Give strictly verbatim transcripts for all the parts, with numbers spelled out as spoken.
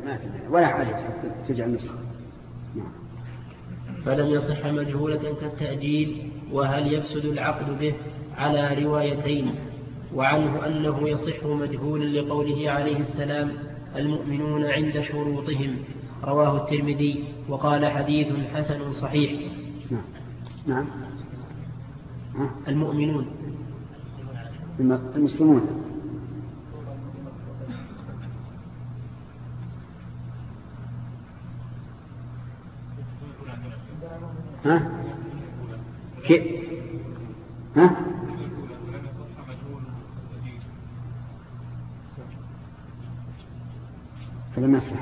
ما في ولا حاجة تجعل نسخة. فلم يصح مجهولة كالتأجيل. وهل يفسد العقد به؟ على روايتين. وعنه أنه يصح مجهولا لقوله عليه السلام المؤمنون عند شروطهم، رواه الترمذي وقال حديث حسن صحيح. نعم نعم المؤمنون المسلمون. ها كيف ها فلم يصح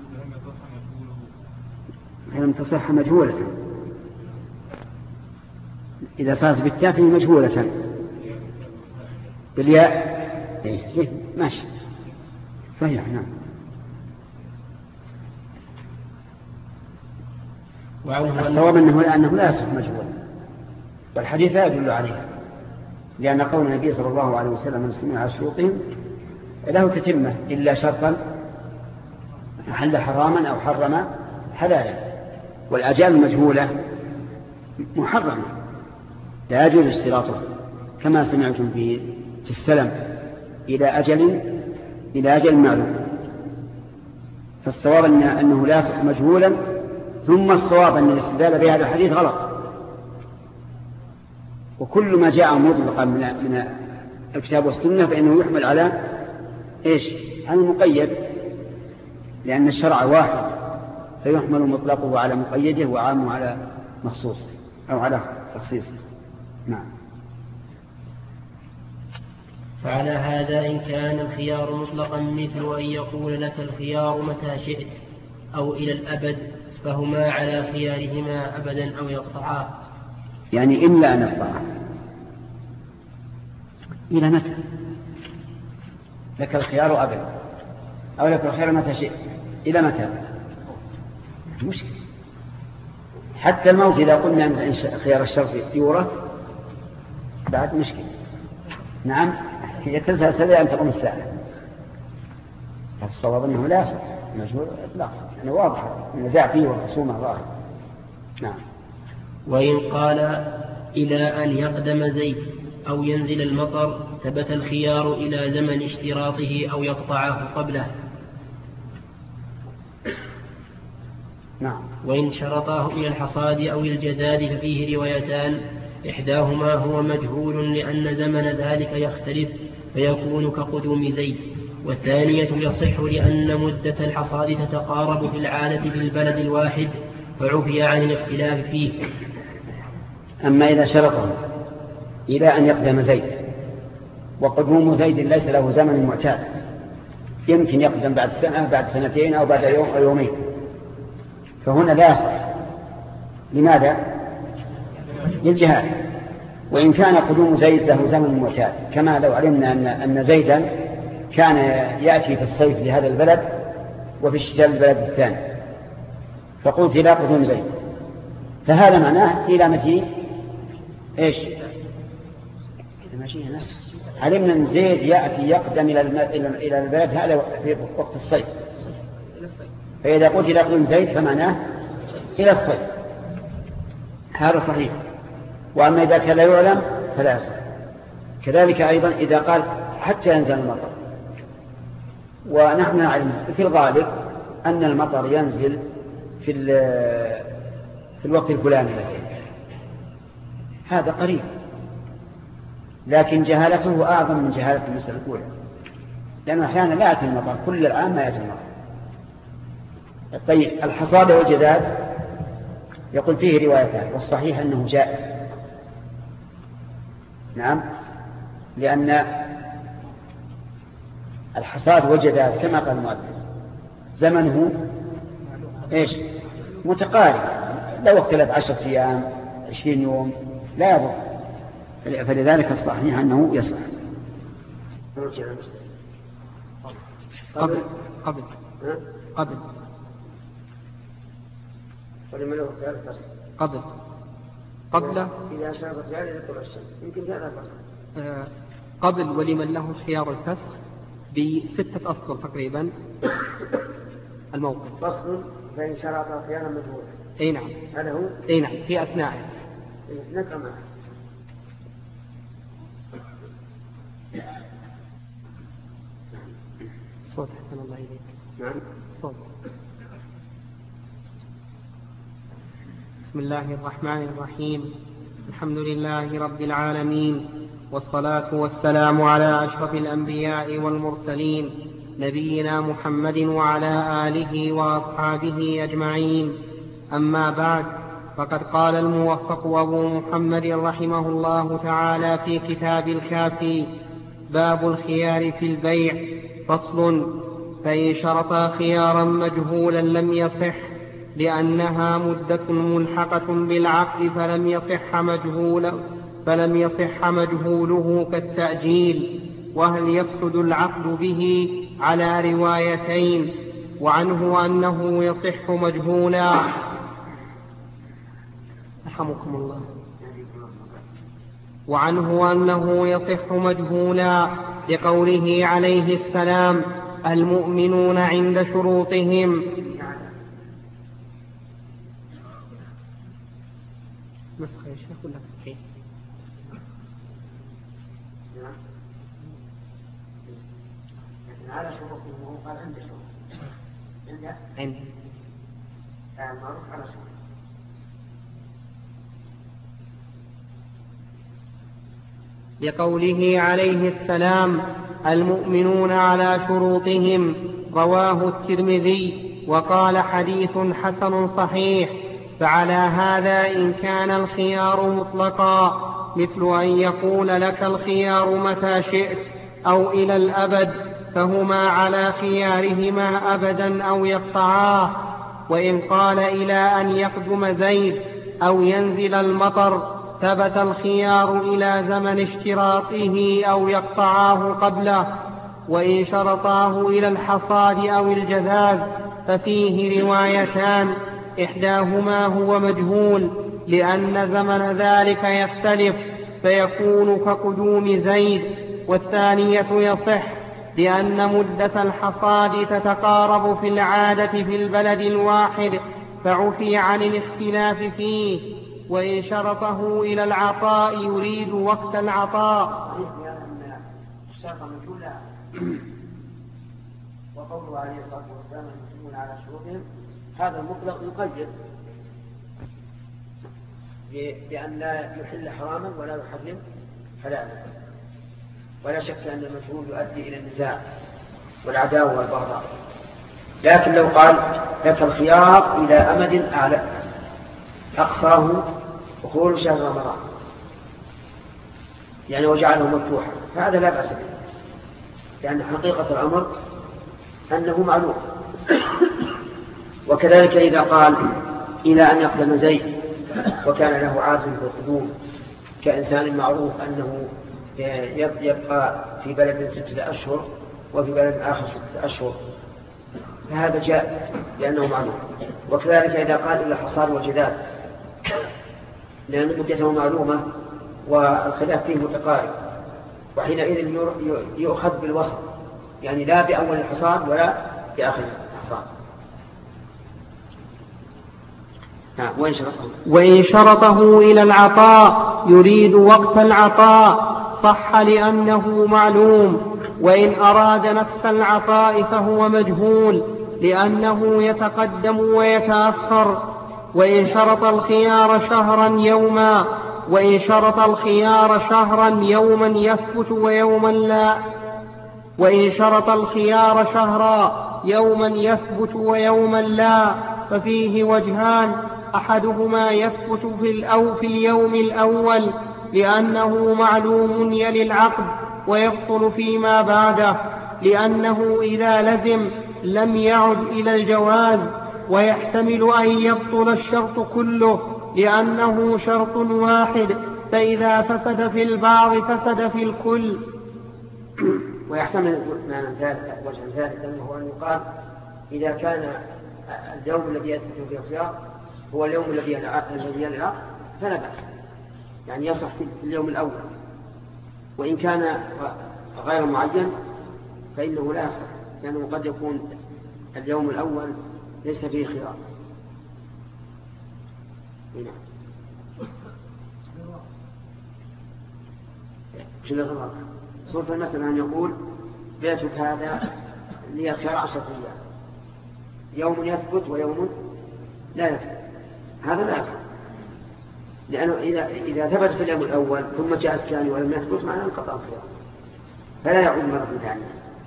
فلم تصح مجهولة. إذا صارت بالتاء فهي مجهولة بالياء إيه ماشي صحيح. نعم. الصواب أنه, أنه لا يصح مجهولا، والحديث لا يدل عليه، لأن قول النبي صلى الله عليه وسلم المسلمين على شروطهم له تتمة إلا شرطا حل حراما أو حرم حلالا. والأجال المجهولة محرمة لا يجوز اشتراطه، كما سمعتم في في السلم إلى أجل إلى أجل معلوم. فالصواب أنه لا يصح مجهولا، ثم الصواب أن الاستدلال بهذا الحديث غلط. وكل ما جاء مطلقا من من الكتاب والسنة فإنه يحمل على إيش؟ على المقيد، لأن الشرع واحد فيحمل مطلقه على مقيده وعامه على مخصوصه أو على تخصيصه. نعم. فعلى هذا إن كان الخيار مطلقا مثل أن يقول لك الخيار متى شئت أو إلى الأبد، فهما على خيارهما أبدا أو يقطعاه. يعني إلا أن يقطعاه. إلى متى؟ لك الخيار أبدا أو لك الخيار متى شئت. إلى متى؟ مشكلة. حتى الموت إذا قلنا أن خيار الشرط يورث بعد مشكلة. نعم. هي تسلسل أن تقوم الساعة. فالصواب أنه لا يصح مجهول إطلاقا، يعني واضح النزاع فيه والخصومة ظاهرة. نعم. وإن قال إلى أن يقدم زيد أو ينزل المطر ثبت الخيار إلى زمن اشتراطه أو يقطعه قبله. نعم. وإن شرطاه إلى الحصاد أو الجداد ففيه روايتان، إحداهما هو مجهول لأن زمن ذلك يختلف فيكون كقدوم زيد، والثانية يصح لأن مدة الحصاد تتقارب في العادة في البلد الواحد فعفي عن الاختلاف فيه. أما إذا شرطه إلى أن يقدم زيد، وقدوم زيد ليس له زمن معتاد، يمكن يقدم بعد سنة بعد سنتين أو بعد يوم أو يومين، فهنا لا يصح. لماذا؟ للجهاد. وإن كان قدوم زيد له زمن معتاد، كما لو علمنا أن, أن زيدا كان يأتي في الصيف لهذا البلد وفي الشتاء البلد الثاني، فقلت إلى قدوم زيد، فهذا معناه إلى مجيء إيش؟ إلى مجيء نصف. علمنا أن زيد يأتي يقدم إلى إلى البلد هذا في وقت الصيف، فإذا قلت إلى قدوم زيد فمعناه إلى الصيف، هذا صحيح. وأما إذا كان لا يعلم فلا يصح. كذلك أيضا إذا قال حتى ينزل المطر، ونحن نعلم في الغالب أن المطر ينزل في في الوقت الفلاني، هذا قريب، لكن جهالته أعظم من جهالة المسألة الأولى، لأنه أحيانا لا يأتي المطر كل العام، ما يأتي المطر. طيب الحصاد والجداد يقول فيه روايتان، والصحيح أنه جائز. نعم. لأن الحصاد والجداد كما قال المؤلف زمنه إيش؟ متقارب، لو اختلف عشرة أيام عشرين يوم لا يضر، فلذلك الصحيح أنه يصح. قبل قبل قبل قبل قبل إذا شربت جعل يطلع الشمس يمكن جعل الفصل قبل ولمن له خيار الفسخ بستة أسطر تقريبا الموقف. فصل فإن شرط الخيار مجهولا. أي نعم. هذا هو. أي نعم في أثناء. نقرأ معه. الصوت حسن الله إليك. نعم. الصوت. بسم الله الرحمن الرحيم. الحمد لله رب العالمين، والصلاة والسلام على أشرف الأنبياء والمرسلين نبينا محمد وعلى آله وأصحابه أجمعين. أما بعد، فقد قال الموفق أبو محمد رحمه الله تعالى في كتاب الكافي: باب الخيار في البيع. فصل: فإن شرطا خيارا مجهولا لم يصح، لأنها مدة ملحقة بالعقد فلم يصح مجهولا فلم يصح مجهوله كالتأجيل. وهل يفسد العقد به على روايتين: وعنه أنه يصح مجهولا. رحمكم الله. وعنه أنه يصح مجهولا لقوله عليه السلام: المؤمنون عند شروطهم. نسخة يا شيخ ولا صحيح؟ نعم. لكن على شروطهم هو قال عند شروط. عند عند معروف على شروط. لقوله عليه السلام: المؤمنون على شروطهم. رواه الترمذي وقال: حديث حسن صحيح. فعلى هذا إن كان الخيار مطلقا، مثل أن يقول لك الخيار متى شئت أو إلى الأبد، فهما على خيارهما أبدا أو يقطعاه. وإن قال إلى أن يقدم زيد أو ينزل المطر، ثبت الخيار إلى زمن اشتراطه أو يقطعاه قبله. وإن شرطاه إلى الحصاد أو الجذاذ ففيه روايتان: إحداهما هو مجهول لأن زمن ذلك يختلف فيكون كقدوم زيد، والثانية يصح لأن مدة الحصاد تتقارب في العادة في البلد الواحد فعفي عن الاختلاف فيه. وإن شرطه إلى العطاء يريد وقت العطاء. وقوله عليه الصلاة والسلام: المسلمون على شروطهم، هذا المطلق يقيد بأن لا يحل حراما ولا يحرم حلالا. ولا شك أن المجهول يؤدي إلى النزاع والعداوة والبغضاء. لكن لو قال لك الخيار إلى أمد أعلى أقصاه دخول شهر رمضان، يعني وجعله مفتوحا، فهذا لا بأس به، لأن حقيقة الأمر أنه معلوم. وكذلك إذا قال إلى أن يقدم زيد وكان له عادة بالقدوم، كإنسان معروف أنه يبقى في بلد ستة أشهر وفي بلد آخر ستة أشهر، فهذا جاء لأنه معلوم. وكذلك إذا قال إلى الحصاد والجذاذ، لأن مدته معلومة والخلاف فيه متقارب، وحينئذ يؤخذ بالوسط، يعني لا بأول الحصاد ولا بآخر الحصاد. وإن شرطه, وإن شرطه إلى العطاء يريد وقت العطاء صح لأنه معلوم. وإن أراد نفس العطاء فهو مجهول لأنه يتقدم ويتأخر. وإن شرط الخيار شهرا يوما وإن شرط الخيار شهرا يوما يثبت ويوما لا وإن شرط الخيار شهرا يوما يثبت ويوما لا ففيه وجهان: أحدهما يثبت في الأو في اليوم الأول لأنه معلوم يلي العقد، ويبطل فيما بعده لأنه إذا لزم لم يعد إلى الجواز، ويحتمل أن يبطل الشرط كله لأنه شرط واحد، فإذا فسد في البعض فسد في الكل. ويحتمل معنى ذلك وجه ذلك أنه أن يقال إذا كان اليوم الذي يثبت فيه الخيار هو اليوم الذي يلي العقد فلا بأس، يعني يصح في اليوم الأول. وإن كان غير معين فإنه لا يصح، لأنه قد يكون اليوم الأول ليس فيه خيار. هنا في الغرض صورة المسألة أن يقول بيتك هذا لي خيار عشرة أيام، يوم يثبت ويوم لا يثبت، هذا لا يصح، لأنه إذا, إذا ثبت في اليوم الأول ثم جاء الثاني ولم يثبت معناه انقطع الخيار فلا يعود مرة ثانية.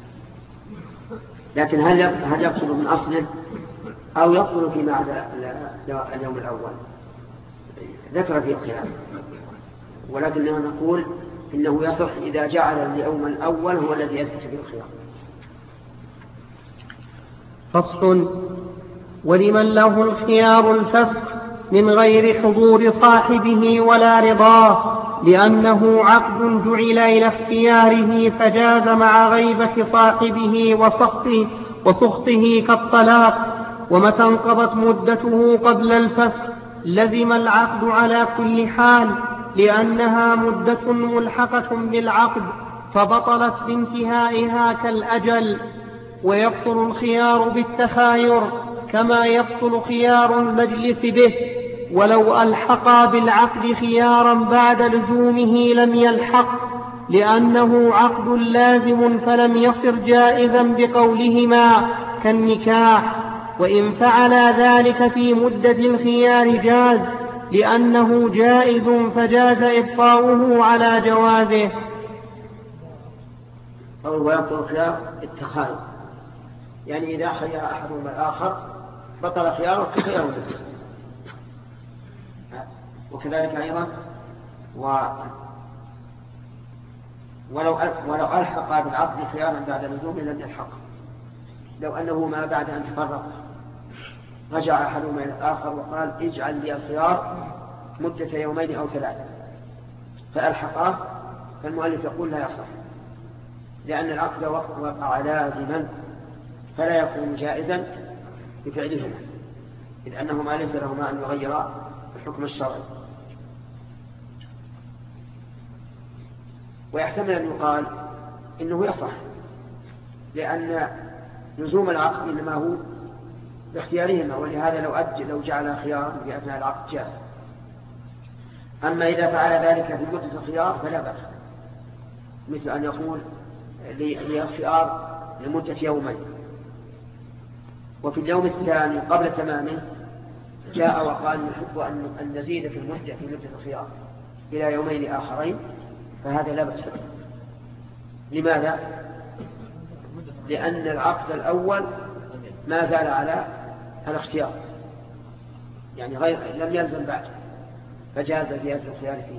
لكن هل هل يقصد من أصله أو يقصد فيما عدا اليوم الأول؟ ذكر فيه الخلاف، ولكننا نقول إنه يصح إذا جعل اليوم الأول هو الذي يثبت فيه الخيار. فصل. ولمن له الخيار الفسخ من غير حضور صاحبه ولا رضاه، لأنه عقد جعل إلى اختياره فجاز مع غيبة صاحبه وسخطه, وسخطه كالطلاق. ومتى انقضت مدته قبل الفسخ لزم العقد على كل حال، لأنها مدة ملحقة بالعقد فبطلت بانتهائها كالأجل. ويبطل الخيار بالتخاير كما يبطل خيار المجلس به، ولو ألحقا بالعقد خيارا بعد لزومه لم يلحق، لأنه عقد لازم فلم يصر جائزا بقولهما كالنكاح. وإن فعلا ذلك في مدة الخيار جاز، لأنه جائز فجاز إبقاؤه على جوازه. ويبطل الخيار التخاير، يعني إذا خير أحدهما الآخر بطل خياره كخيار المجلس. وكذلك أيضا و ولو ولو ألحق بالعقد خيارا بعد لزومه لم يلحق، لو أنه ما بعد أن تفرق رجع أحدهما إلى الآخر وقال اجعل لي الخيار مدة يومين أو ثلاثة فألحقاه، فالمؤلف يقول لا يصح، لأن العقد وقع لازما فلا يكون جائزا بفعلهما، إذ أنهما ليس لهما أن يغيرا الحكم الشرعي. ويحتمل أن يقال إنه يصح، لأن لزوم العقد إنما هو باختيارهما، ولهذا لو أجل لو جعل خيارا في أثناء العقد جاز. أما إذا فعل ذلك في مدة الخيار فلا بأس، مثل أن يقول لي الخيار لمدة يومين، وفي اليوم الثاني قبل تمامه جاء وقال نحب أن نزيد في المدة في مدة الخيار إلى يومين آخرين، فهذا لا بأس. لماذا؟ لأن العقد الأول ما زال على الاختيار، يعني غير لم يلزم بعد، فجاز زيادة الخيار فيه.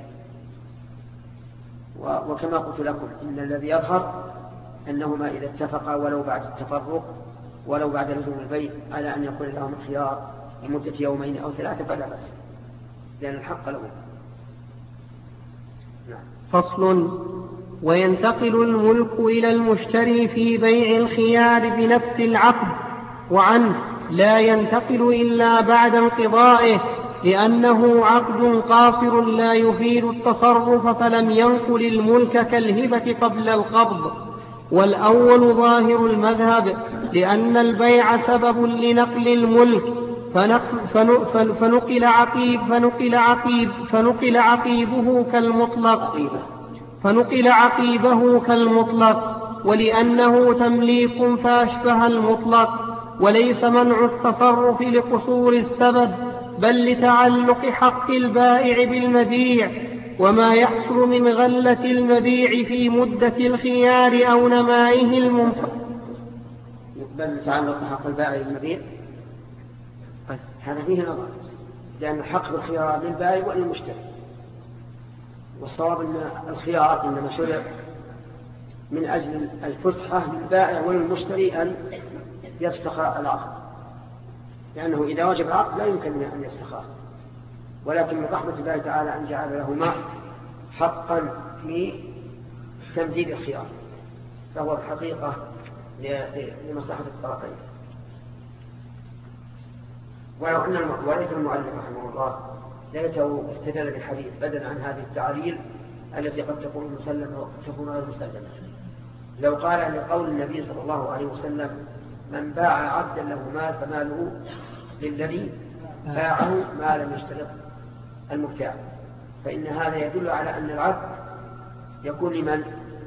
وكما قلت لكم إن الذي يظهر أنهما إذا اتفقا ولو بعد التفرق ولو بعد لزوم البيع على أن يكون لهم الخيار لمدة يومين أو ثلاثة فلا بأس، لأن الحق له. نعم. فصل. وينتقل الملك إلى المشتري في بيع الخيار بنفس العقد، وعنه لا ينتقل إلا بعد انقضائه، لأنه عقد قاصر لا يفيد التصرف فلم ينقل الملك كالهبة قبل القبض. والأول ظاهر المذهب، لأن البيع سبب لنقل الملك، فنقل عقيب فنقل عقيب فنقل عقيبه كالمطلق فنقل عقيبه كالمطلق ولأنه تمليك فأشبه المطلق، وليس منع التصرف لقصور السبب بل لتعلق حق البائع بالمبيع، وما يحصل من غلة المبيع في مدة الخيار أو نمائه المنفق. بل تعلق حق البائع بالمبيع هذا فيه نظر، لأن حق الخيار للبائع وللمشتري، والصواب أن الخيار إنما شرع من أجل الفسحة للبائع وللمشتري أن يفسخ العقد، لأنه إذا وجب العقد لا يمكن أن يفسخه، ولكن من رحمة الله تعالى أن جعل لهما حقا في تمديد الخيار، فهو الحقيقة لمصلحة الطرفين. ولو أن وليس المؤلف رحمه الله ليته استدل بالحديث بدلا عن هذه التعليل التي قد تكون مسلمة وقد تكون غير مسلمة. لو قال أن قول النبي صلى الله عليه وسلم من باع عبدا له مال فماله للذي باعه ما لم يشترط المبتاع، فإن هذا يدل على أن العبد يكون لمن؟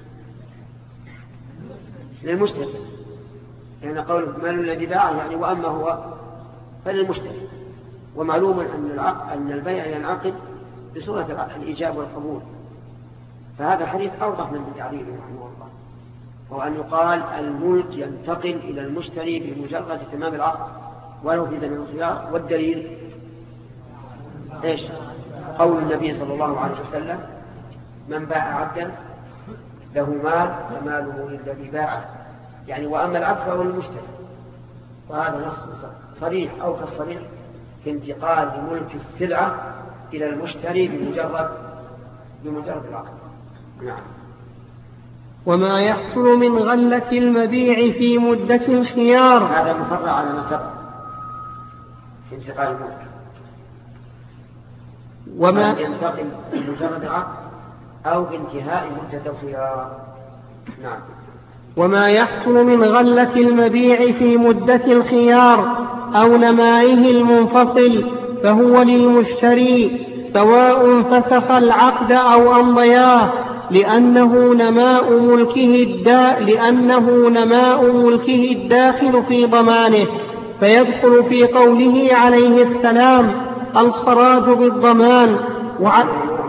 للمشتري، لأن يعني قوله مال الذي باعه يعني وأما هو فللمشتري. ومعلوم أن أن البيع ينعقد بصورة الإيجاب والقبول، فهذا الحديث أوضح من تعليله رحمه الله، هو أن يقال الملك ينتقل إلى المشتري بمجرد تمام العقد ولو في زمن الخيار. والدليل إيش؟ قول النبي صلى الله عليه وسلم من باع عبدا له مال فماله للذي باعه، يعني وأما العبد فهو المشتري. وهذا نص صريح أو كالصريح في انتقال ملك السلعة إلى المشتري بمجرد بمجرد العقد. نعم. وما يحصل من غلة المبيع في مدة الخيار، هذا مفرع على ما سبق في انتقال الملك. وما ينتقل بمجرد العقد أو بانتهاء مدة الخيار. نعم. وما يحصل من غلة المبيع في مدة الخيار أو نمائه المنفصل فهو للمشتري سواء فسخ العقد أو أمضياه، لأنه نماء ملكه الدا لأنه نماء ملكه الداخل في ضمانه، فيدخل في قوله عليه السلام الخراج بالضمان وع...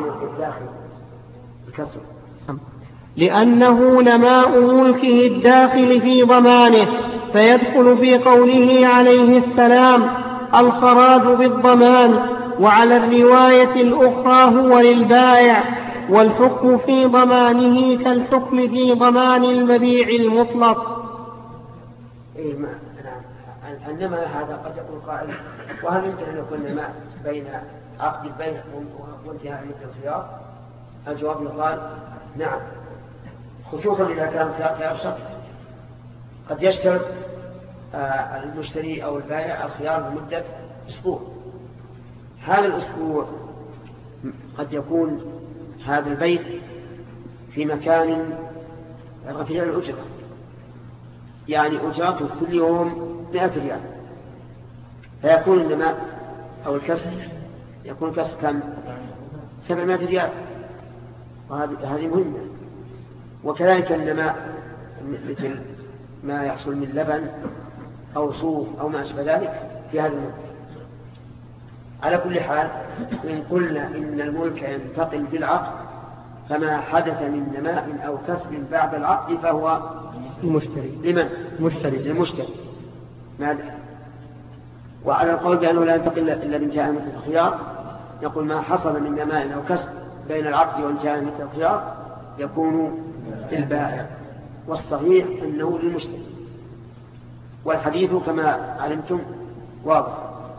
لأنه نماء ملكه الداخل في ضمانه، فيدخل في قوله عليه السلام الخراج بالضمان. وعلى الرواية الأخرى هو للبائع، والحكم في ضمانه كالحكم في ضمان المبيع المطلق. إيه ما نعم. إنما هذا قد يقول قائل وهل يمكن أن يكون نماء بين عقد البيع وانتهاء مدة الخيار؟ الجواب يقال نعم، خصوصا إذا كان خيار شرط. قد يشترط المشتري أو البائع الخيار لمدة أسبوع، هذا الأسبوع قد يكون هذا البيت في مكان رفيع الأجرة، يعني أجرته كل يوم مئة ريال، فيكون النماء أو الكسب يكون كسب كم؟ سبعمائة ريال، وهذه مهمة. وكذلك النماء مثل ما يحصل من لبن أو صوف أو ما أشبه ذلك في هذا الملك. على كل حال إن قلنا إن الملك ينتقل بالعقد فما حدث من نماء أو كسب بعد العقد فهو المشتري. لمن؟ مشتري. للمشتري. ماذا؟ وعلى القول بأنه لا ينتقل إلا بانتهاء مدة الخيار يقول ما حصل من نماء أو كسب بين العقد وانتهاء مدة الخيار يكون للبائع، والصحيح أنه للمشتري، والحديث كما علمتم واضح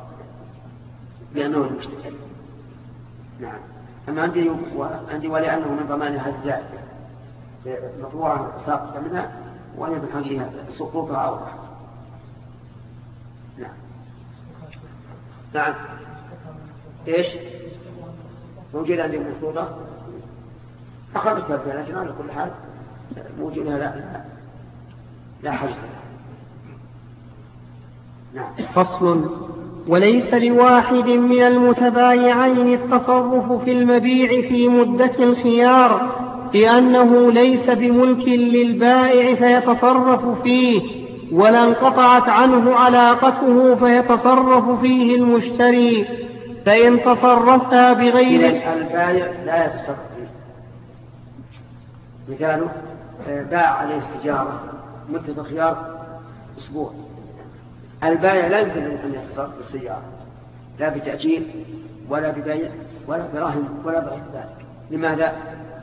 بأنه للمشتري. نعم. أما عندي وعندي ولأنه من ضمان هذا الزائد مطبوعة ساقطة منها وأنا بحقها سقوطها أوضح. نعم. نعم. إيش موجود عندي مفروضة أخذتها في الأجنان على كل حال موجودها لا لا, لا حاجة. نعم. فصل. وليس لواحد من المتبايعين التصرف في المبيع في مدة الخيار، لأنه ليس بملك للبائع فيتصرف فيه، ولا انقطعت عنه علاقته فيتصرف فيه المشتري، فإن تصرفها بغير البائع لا يتصرف فيه. مثاله باع عليه السجارة مدة الخيار أسبوع، البائع لا يمكن أن يتصرف بالسيارة لا بتأجيل ولا ببيع ولا براهن ولا بغير ذلك. لماذا؟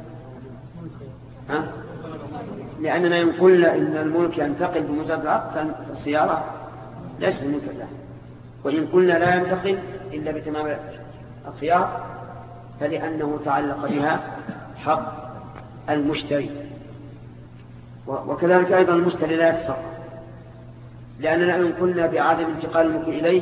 ها؟ لأننا إن قلنا إن الملك ينتقل بمجرد العقد فالسيارة ليس بملك له، وإن قلنا لا ينتقل إلا بتمام الخيار فلأنه تعلق بها حق المشتري. وكذلك أيضا المشتري لا يتصرف، لأننا إن قلنا بعدم انتقال الملك إليه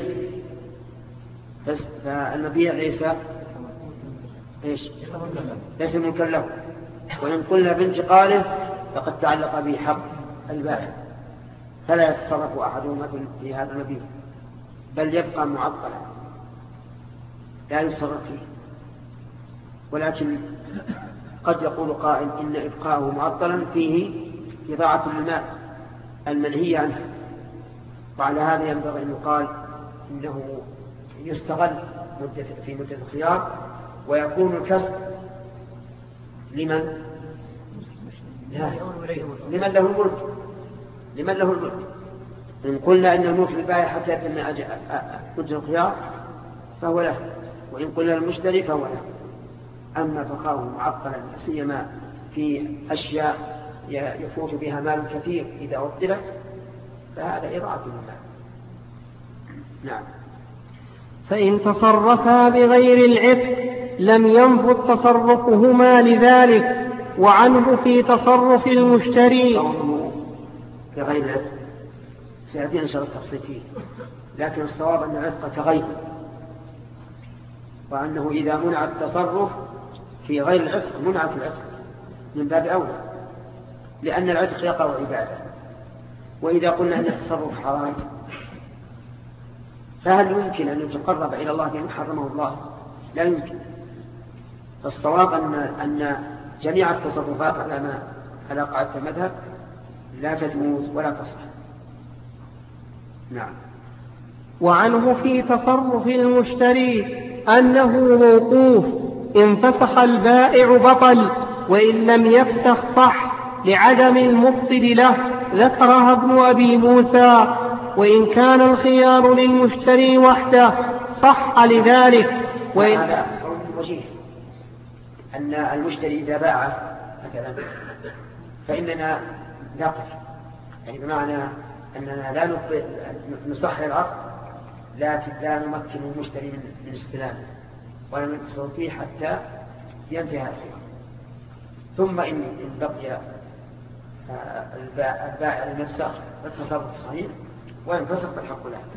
فالمبيع ليس إيش؟ ليس ملكا له، وإن قلنا بانتقاله فقد تعلق به حق البائع، فلا يتصرف أحدهما في هذا المبيع، بل يبقى معطلا لا يتصرف فيه. ولكن قد يقول قائل إن إبقاءه معطلا فيه إضاعة للمال المنهي عنه، وعلى هذا ينبغي أن يقال إنه يستغل في مدة الخيار، ويكون الكسب لمن لمن له الملك لمن له الملك إن قلنا إن الملك للبائع حتى يتم مدة الخيار فهو له، وإن قلنا للمشتري فهو له. أما بقاؤه معطلا سيما في أشياء يفوت بها مال كثير إذا عطلت فهذا إضاعة للمال. نعم. فإن تصرفا بغير العتق لم ينفذ تصرفهما لذلك. وعنه في تصرف المشتري بغير العتق سيأتي إن شاء الله التفصيل فيه، لكن الصواب أن العتق كغير، وأنه إذا منع التصرف في غير العتق منع في العتق من باب أولى، لأن العتق يقع عبادة. وإذا قلنا أن التصرف حرام فهل يمكن أن يتقرب إلى الله بما حرمه الله؟ لا يمكن. فالصواب أن أن جميع التصرفات على ما على قاعدة المذهب لا تجوز ولا تصح. نعم. وعنه في تصرف المشتري أنه موقوف، إن فسخ البائع بطل، وإن لم يفسخ صح لعدم المبطل له، ذكرها ابن أبي موسى. وإن كان الخيار للمشتري وحده صح لذلك. وإن هذا قول وجيه أن المشتري إذا باع مثلا فإننا نقف، يعني بمعنى أننا لا نصحح العقد، لكن لا نمكن المشتري من استلامه ولا نتصرف فيه حتى ينتهي الخيار. ثم إن بقي البائع لنفسه فالتصرف صحيح، وإن فسق فالحق له.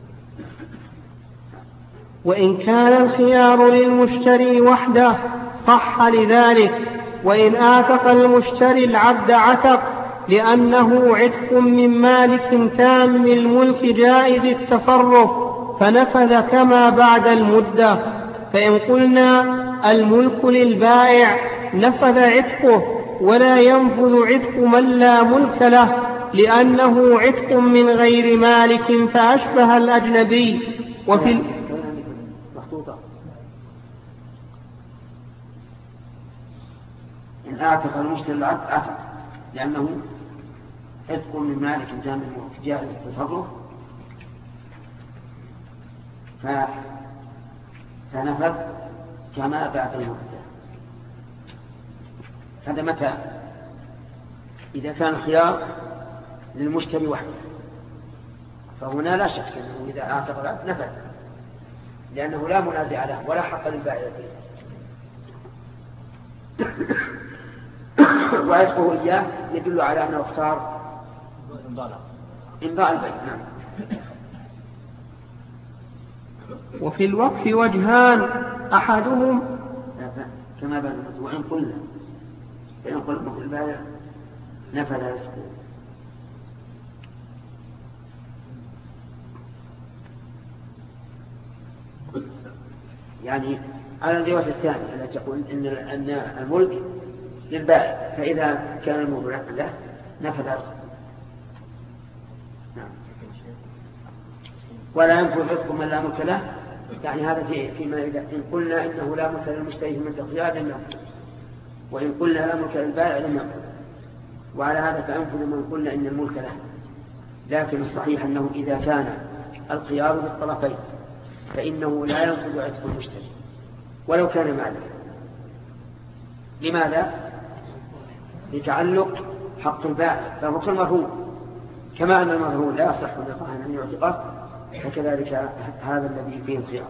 وإن كان الخيار للمشتري وحده صح لذلك. وإن آتق المشتري العبد عتق، لأنه عتق من مالك تام الملك جائز التصرف، فنفذ كما بعد المدة. فإن قلنا الملك للبائع نفذ عتقه، ولا ينفذ عتق من لا ملك له، لأنه عتق من غير مالك فأشبه الأجنبي. وفي ال... إن أعتق المشتري العبد أعتق لأنه عتق من مالك تام الملك جائز التصرف، فنفذ كما بعد المدة. هذا متى؟ إذا كان الخيار للمشتري وحده، فهنا لا شك أنه إذا أعتق العبد نفذ، لأنه لا منازع له ولا حق للبائع فيه. وعتقه إياه يدل على أنه اختار إمضاء البيع. نعم. وفي الوقف وجهان، أحدهم كما بعد وإن قلنا فإن قلنا في البائع نفذ عتقه. يعني على الرواية الثانية التي تقول إن أن الملك للبائع، فإذا كان الملك له نفذ عتقه. نعم. ولا ينفذ عتق من لا ملك له، يعني هذا في فيما إذا إن قلنا إنه لا ملك للمشتري من الخيار لم ينفذ، وإن قلنا لا ملك للبائع لم ينفذ. وعلى هذا فأنفذ من قلنا إن الملك له. لكن الصحيح أنه إذا كان الخيار بالطرفين فإنه لا ينفذ عتق المشتري ولو كان مالك. لماذا؟ لتعلق حق البائع، فهو كالمرهون، كما أن المرهون لا يصح للرهن أن يعتقه، فكذلك هذا الذي فيه الخيار.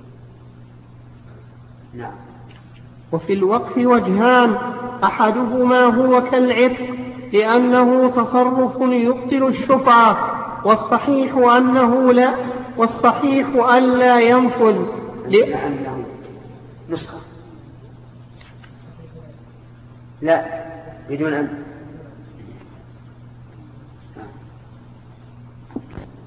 نعم. وفي الوقف وجهان، أحدهما هو كالعتق لأنه تصرف يبطل الشفعة، والصحيح أنه لا والصحيح أن لا ينفذ لأنه نسخة لا بدون أن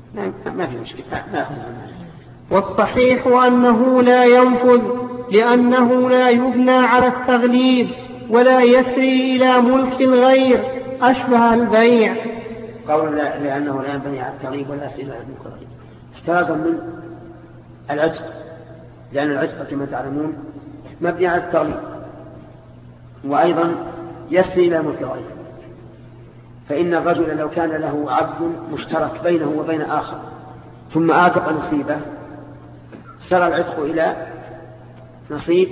ما في مشكلة، ما يأخذ عنها. والصحيح أنه لا ينفذ لأنه لا يبنى على التغليب ولا يسري إلى ملك الغير أشبه البيع. قول لأنه لا ينبني على التغليب ولا يسري إلى ملك الغير احترازا من العتق، لأن العتق كما تعلمون مبني على التغليب، وأيضا يسري إلى ملك الغير. فإن الرجل لو كان له عبد مشترك بينه وبين آخر ثم آتق نصيبه سرى العتق إلى نصيب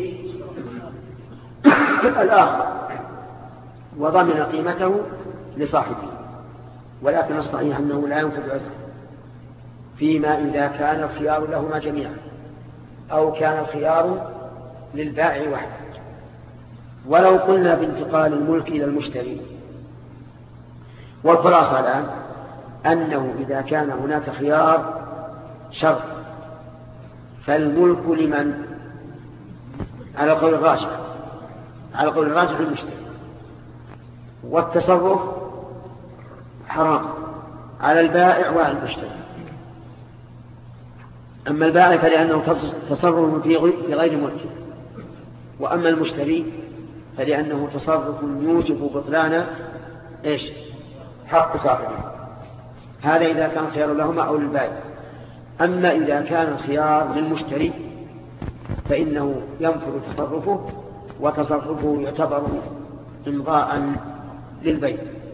الآخر وضمن قيمته لصاحبه. ولكن الصحيح أنه لا ينفذ عتق فيما إذا كان الخيار لهما جميعا أو كان الخيار للبائع وحده. ولو قلنا بانتقال الملك إلى المشتري، والخلاصة الآن أنه إذا كان هناك خيار شرط فالملك لمن؟ على قول الراجح، على قول الراجح المشتري، والتصرف حرام على البائع وعلى المشتري. أما البائع فلأنه تصرف في غير ملكه، وأما المشتري فلأنه تصرف يوجب بطلان إيش؟ حق صاحبه. هذا إذا كان خيار لهما أو للبائع. أما إذا كان الخيار للمشتري فإنه ينفذ تصرفه، وتصرفه يعتبر إمضاء للبيع.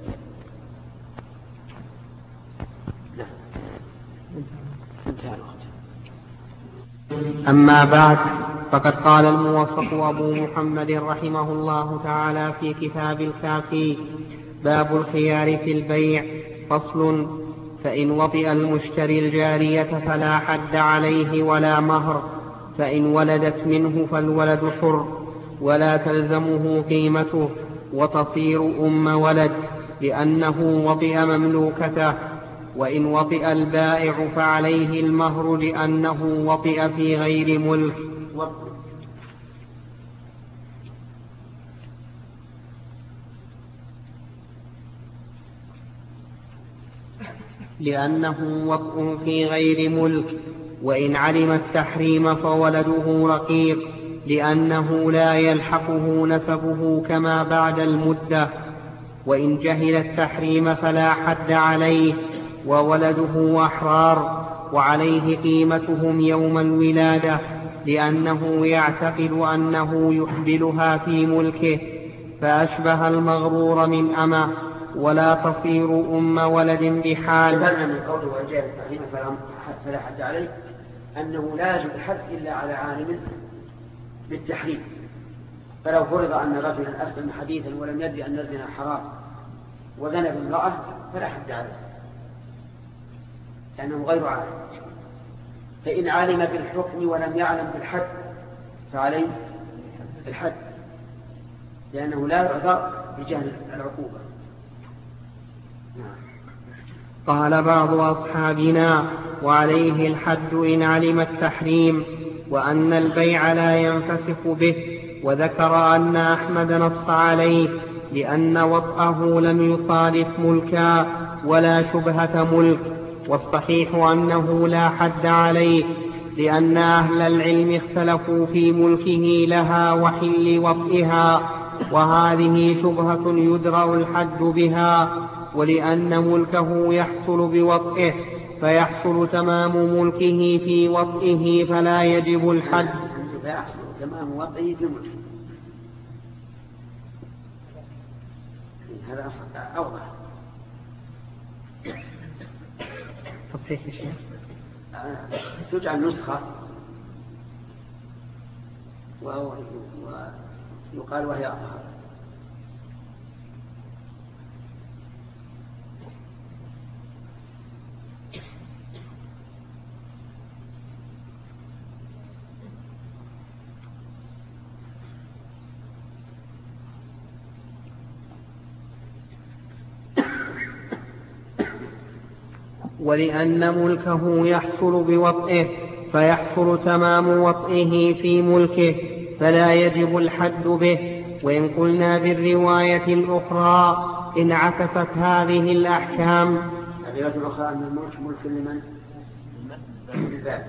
أما بعد، فقد قال الموفق أبو محمد رحمه الله تعالى في كتاب الكافي: باب الخيار في البيع. فصل: فإن وطئ المشتري الجارية فلا حد عليه ولا مهر، فإن ولدت منه فالولد حر ولا تلزمه قيمته وتصير أم ولد لأنه وطئ مملوكته. وإن وطئ البائع فعليه المهر لأنه وطئ في غير ملك. لأنه وطئ في غير ملك. وإن علم التحريم فولده رقيق لأنه لا يلحقه نسبه كما بعد المدة. وإن جهل التحريم فلا حد عليه وولده أحرار، وعليه قيمتهم يوم الولادة لأنه يعتقد أنه يحبلها في ملكه، فأشبه المغرور من أمه ولا تصير أم ولد بحال. فهمنا من قوله وجاء التحريم فلا حد عليه أنه لا يجب الحد إلا على عالم بالتحريم. فلو فرض أن رجلا أسلم حديثا ولم يدري أن الزنا حرام وزنى بامرأة فلا حد عليه لأنه غير عالم. فإن علم بالحكم ولم يعلم بالحد فعليه الحد لأنه لا يعذر بجهل العقوبة. قال بعض أصحابنا: وعليه الحد إن علم التحريم، وأن البيع لا ينفسخ به. وذكر أن أحمد نص عليه لأن وطئه لم يصادف ملكا ولا شبهة ملك. والصحيح أنه لا حد عليه لأن أهل العلم اختلفوا في ملكه لها وحل وطئها، وهذه شبهة يدرأ الحد بها. ولأن ملكه يحصل بوطئه فيحصل تمام ملكه في وطئه فلا يجب الحد. فيحصل تمام وطئه في ملكه. هذا أوضح. تصحيح الشيء تجعل نسخة ويقال وهي أظهر. ولأن ملكه يحصل بوطئه فيحصل تمام وطئه في ملكه فلا يجب الحد به. وإن قلنا بالرواية الأخرى انعكست هذه الأحكام. الرواية الأخرى أن الملك ملك لمن؟ الباب.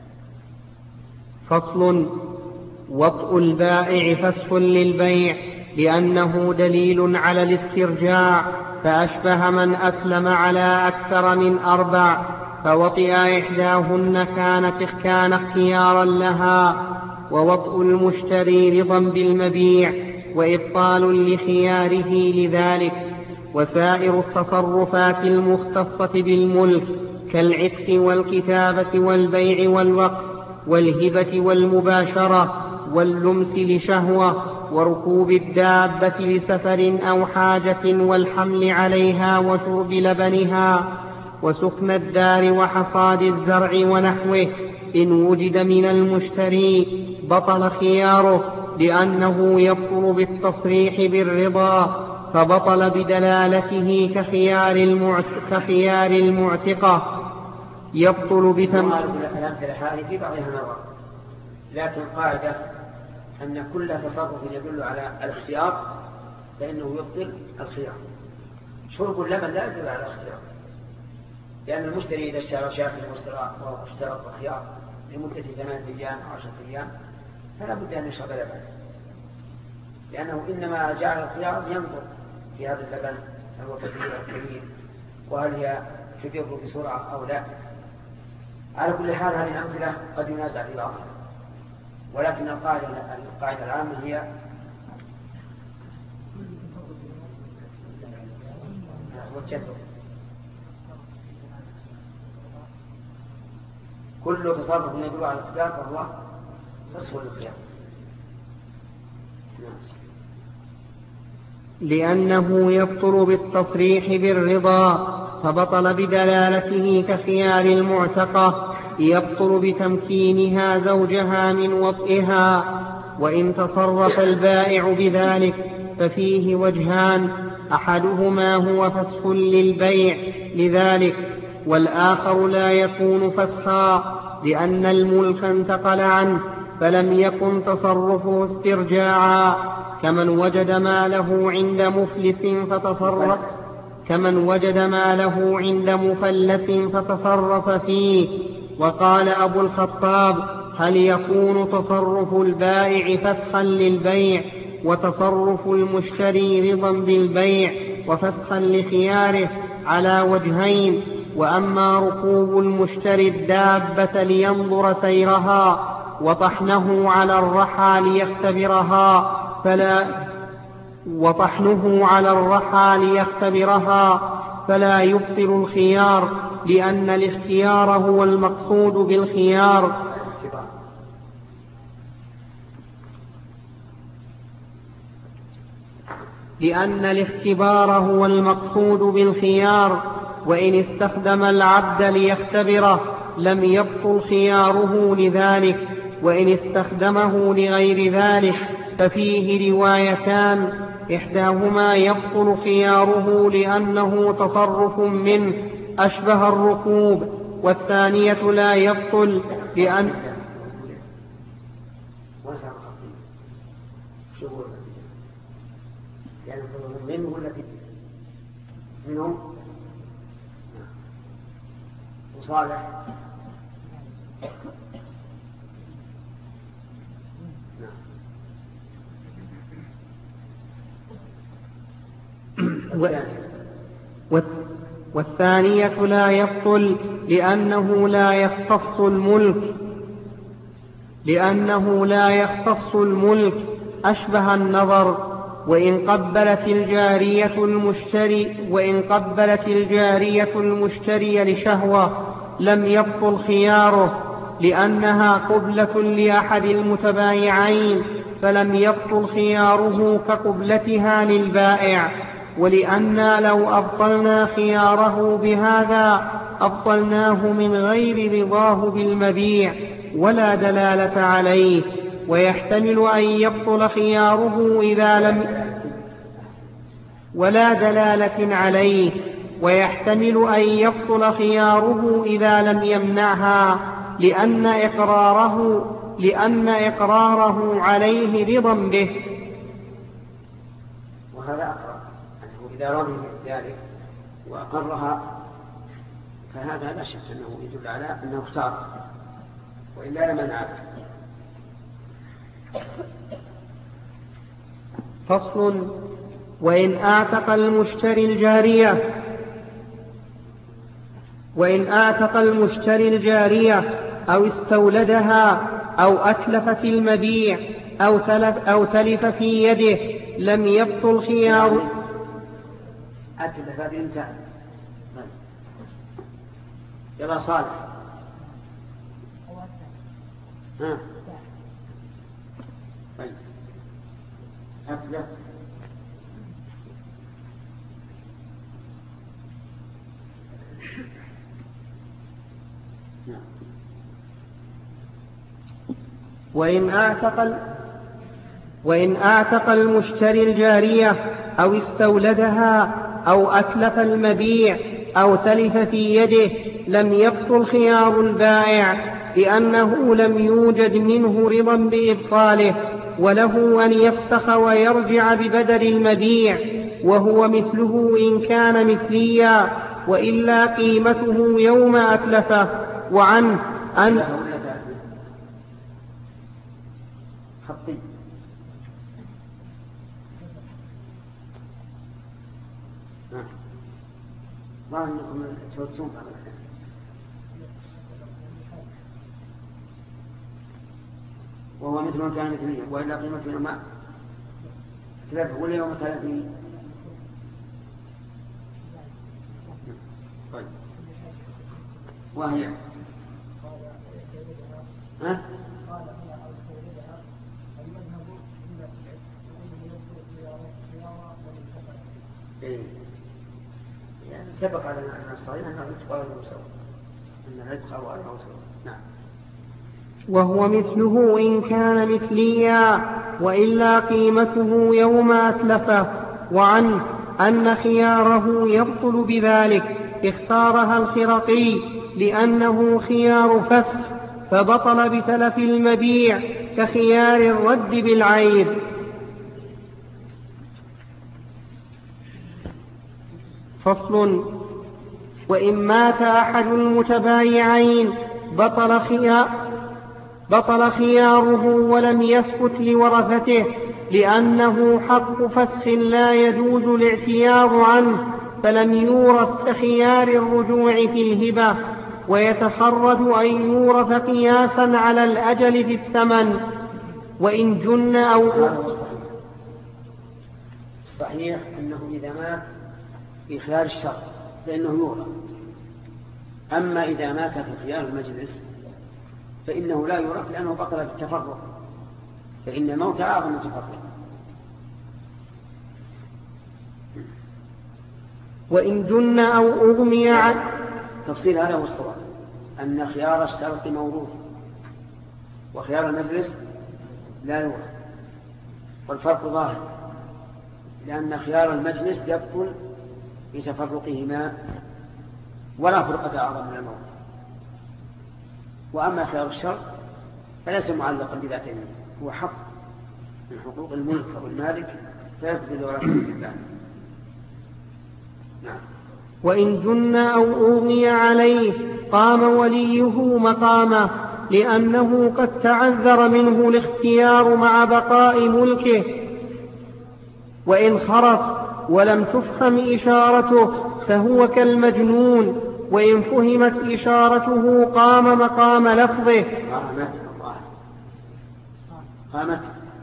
فصل. وطء البائع فسخ للبيع لأنه دليل على الاسترجاع، فأشبه من أسلم على أكثر من أربع فوطئ إحداهن كانت كان اختيارا لها، ووطء المشتري رضا بالمبيع وإبطال لخياره لذلك. وسائر التصرفات المختصة بالملك كالعتق والكتابة والبيع والوقف والهبة والمباشرة واللمس لشهوة وركوب الدابة لسفر أو حاجة والحمل عليها وشرب لبنها وسكن الدار وحصاد الزرع ونحوه، إن وجد من المشتري بطل خياره لأنه يبطل بالتصريح بالرضا، فبطل بدلالته كخيار, المعت... كخيار المعتقة. يبطل بتم الأمثلة هذه في بعضها نظر، لكن قاعدة أن كل تصرف يدل على الاختيار فإنه يبطل الخيار. شرب اللبن لا يدل على الاختيار، لأن المشتري إذا اشترى شاة واشترط الخيار لمدة ثمان أيام أو عشرة أيام فلا بد أن يشرب لبن، لأنه إنما جعل الخيار ينظر في هذا اللبن هل هو كثير أو قليل، وهل هي تدر بسرعة أو لا. على كل حال هذه الأمثلة قد ينازع في بعضها، ولكن القاعدة, القاعدة العامة هي والجدل. كل تصرف يدل على الاختيار فهو فسخ للخيار. لأنه يبطل بالتصريح بالرضا، فبطل بدلالته كخيار المعتقة. يبطل بتمكينها زوجها من وطئها. وإن تصرف البائع بذلك ففيه وجهان، أحدهما هو فسخ للبيع لذلك، والآخر لا يكون فسخا لأن الملك انتقل عنه فلم يكن تصرفه استرجاعا، كمن وجد ماله عند مفلس فتصرف كمن وجد ماله عند مفلس فتصرف فيه. وقال أبو الخطاب: هل يكون تصرف البائع فسخا للبيع وتصرف المشتري رضا بالبيع وفسخا لخياره؟ على وجهين. وأما ركوب المشتري الدابة لينظر سيرها وطحنه على الرحى ليختبرها فلا وطحنه على الرحى ليختبرها فلا يبطل الخيار، لأن الاختيار هو المقصود بالخيار لأن الاختبار هو المقصود بالخيار وإن استخدم العبد ليختبره لم يبطل خياره لذلك، وإن استخدمه لغير ذلك ففيه روايتان، إحداهما يبطل خياره لأنه تصرف منه أشبه الركوب، والثانية لا يبطل لأن منه ولا في منهم وصالح والثانية لا يبطل لأنه لا يختص الملك لأنه لا يختص الملك أشبه النظر. وإن قبلت الجارية المشتري وإن قبلت الجارية المشتري لشهوة لم يبطل خياره لأنها قبلة لأحد المتبايعين، فلم يبطل خياره كقبلتها للبائع. ولأننا لو أبطلنا خياره بهذا أبطلناه من غير رضاه بالمبيع ولا دلالة عليه، ويحتمل أن يبطل خياره إذا لم ولا دلالة عليه ويحتمل أن يبطل خياره إذا لم يمنعها، لأن إقراره لأن إقراره عليه رضا به. وهذا أقرأ أنه إذا رضي ذلك وأقرها فهذا لا شك أنه يدل على أنه اختار وإلا لمن عاد. فصل. وإن أعتق المشتري الجارية وإن أعتق المشتري الجارية أو استولدها أو أتلف في المبيع أو تلف, أو تلف في يده لم يبطل خيار. أتلف هذه انتهى. يلا صالح. ها طيب أتلف وإن أعتق وإن أعتق المشتري الجارية أو استولدها أو أتلف المبيع أو تلف في يده لم يبطل خيار البائع لأنه لم يوجد منه رضا بإبطاله، وله أن يفسخ ويرجع ببدل المبيع، وهو مثله إن كان مثليا، وإلا قيمته يوم أتلفه. وعنه أن خطي ما أنكم تودسون بعض الأحيان. وهو مثل ما كان مثليا وإلا قيمته يوم أتلفه ولا يوم تلفه. طيب وهي ها إيه. يعني سبق على الصحيح أنه يتقال المسوى أن العتق أو الموسوى. نعم. وهو مثله إن كان مثليا، وإلا قيمته يوم أتلفه. وعنه أن خياره يبطل بذلك، اختارها الخرقي لأنه خيار فسخ، فبطل بتلف المبيع كخيار الرد بالعيب. فصل. وإن مات أحد المتبايعين بطل خيار بطل خياره ولم يثبت لورثته، لأنه حق فسخ لا يجوز الاعتياض عنه، فلم يورث كخيار الرجوع في الهبة، ويتخرج أن يورث قياسا على الأجل في الثمن. وإن جن أو الصحيح أنه إذا مات في خيار الشرط فإنه يورث. أما إذا مات في خيار المجلس فإنه لا يورث لأنه بطل بالتفرق، فإن الموت أعظم من التفرق. وإن جن أو أغمي عن تفصيل هذا هو الصواب، أن خيار الشرط موروث وخيار المجلس لا يورث، والفرق ظاهر، لأن خيار المجلس يبطل بتفرقهما ولا فرقة أعظم من الموت. وأما خيار الشرط فليس معلقا بذاته، هو حق من حقوق الملك أو المالك فيفضل ورثه بالله. نعم. وإن جن أو أغمي عليه قام وليه مقامه، لأنه قد تعذر منه الاختيار مع بقاء ملكه. وإن خرس ولم تفهم إشارته فهو كالمجنون، وإن فهمت إشارته قام مقام لفظه. قامت قامت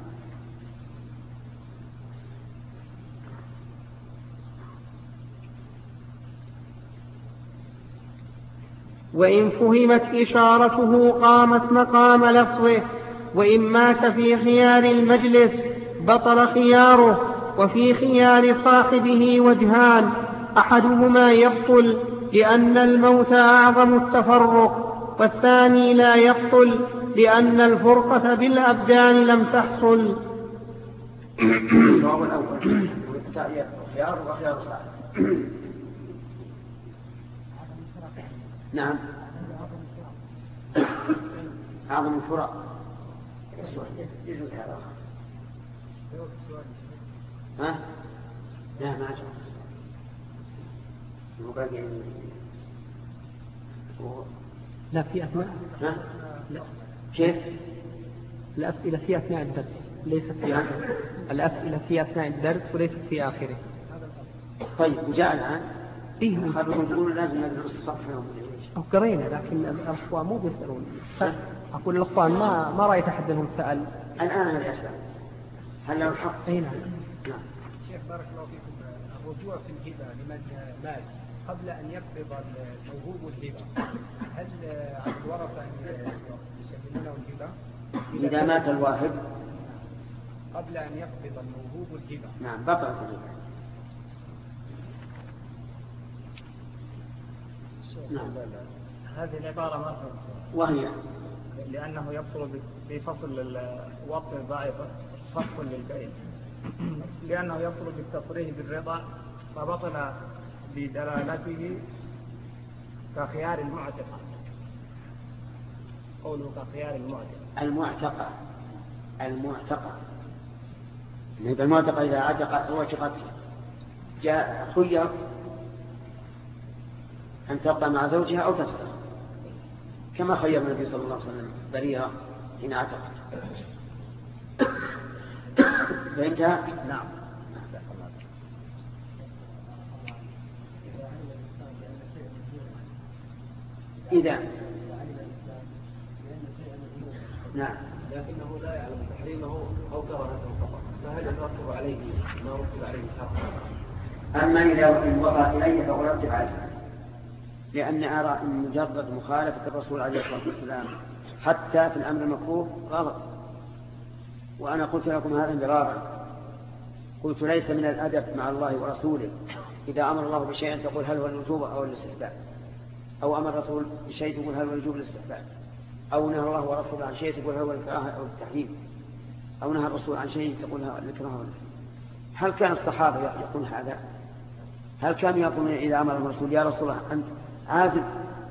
وإن فهمت إشارته قامت مقام لفظه. وإن مات في خيار المجلس بطل خياره. وفي خيار صاحبه وجهان، أحدهما يبطل لأن الموت أعظم التفرق، والثاني لا يبطل لأن الفرقة بالأبدان لم تحصل. الجواب الأول خيار وخيار صاحب. نعم. أعظم الفرق يجوز هذا. ها؟ لا ما جاء. هو باقي لا في أثناء. ها؟ لا كيف؟ الأسئلة في أثناء الدرس ليست في آخره. الأسئلة في أثناء الدرس وليست في آخره. طيب وجاء الآن إيه خلوهم يقولون لازم ندرس الصفحة يوم أو قرينا، لكن الأخوان مو بيسألون. أقول الأخوان ما ما رأيت أحد منهم سأل. الآن أنا أسأل هل له الحق؟ أي نعم. نعم. شيخ بارك الله فيكم، الرجوع في الهبة لمن مال قبل أن يقبض الموهوب الهبة، هل على الورثة أن يسلمونه الهبة؟ إذا مات الواهب قبل أن يقبض الموهوب الهبة. نعم بطلت الهبة. نعم. هذه العبارة ما فهمت. وهي لأنه يبطل في فصل الوطن الضائفة فصل للبيع، لأنه يبطل بالتصريح بالرضا فبطل بدلالته كخيار المعتقة. قوله كخيار المعتقة المعتقة المعتقة يبقى المعتقة إذا عتقت وعتقت جاء خيرت أن تبقى مع زوجها أو تفسخ، كما خير النبي صلى الله عليه وسلم بريرة حين عتقت. فهمتها؟ نعم. إذا نعم لكنه لا يعلم تحريمه أو كراهته فقط، فهل يترتب عليه ما رتب عليه شرعا؟ أما إذا وصلت إليه فأرتب عليه، لأن أرى أن مجرد مخالفة الرسول عليه الصلاة والسلام حتى في الأمر المكروه غلط. وأنا قلت لكم هذا مرارا، قلت ليس من الأدب مع الله ورسوله إذا أمر الله بشيء تقول هل هو الوجوب أو الاستحباب، أو أمر الرسول بشيء تقول هل هو الوجوب الاستحباب، أو نهى الله ورسوله عن شيء تقول هو الكراهة أو التحريم، أو نهى الرسول عن شيء تقول هو الكراهة. هل كان الصحابة يقولون هذا؟ هل كانوا يقولون إذا أمر الرسول يا رسول الله أنت عازم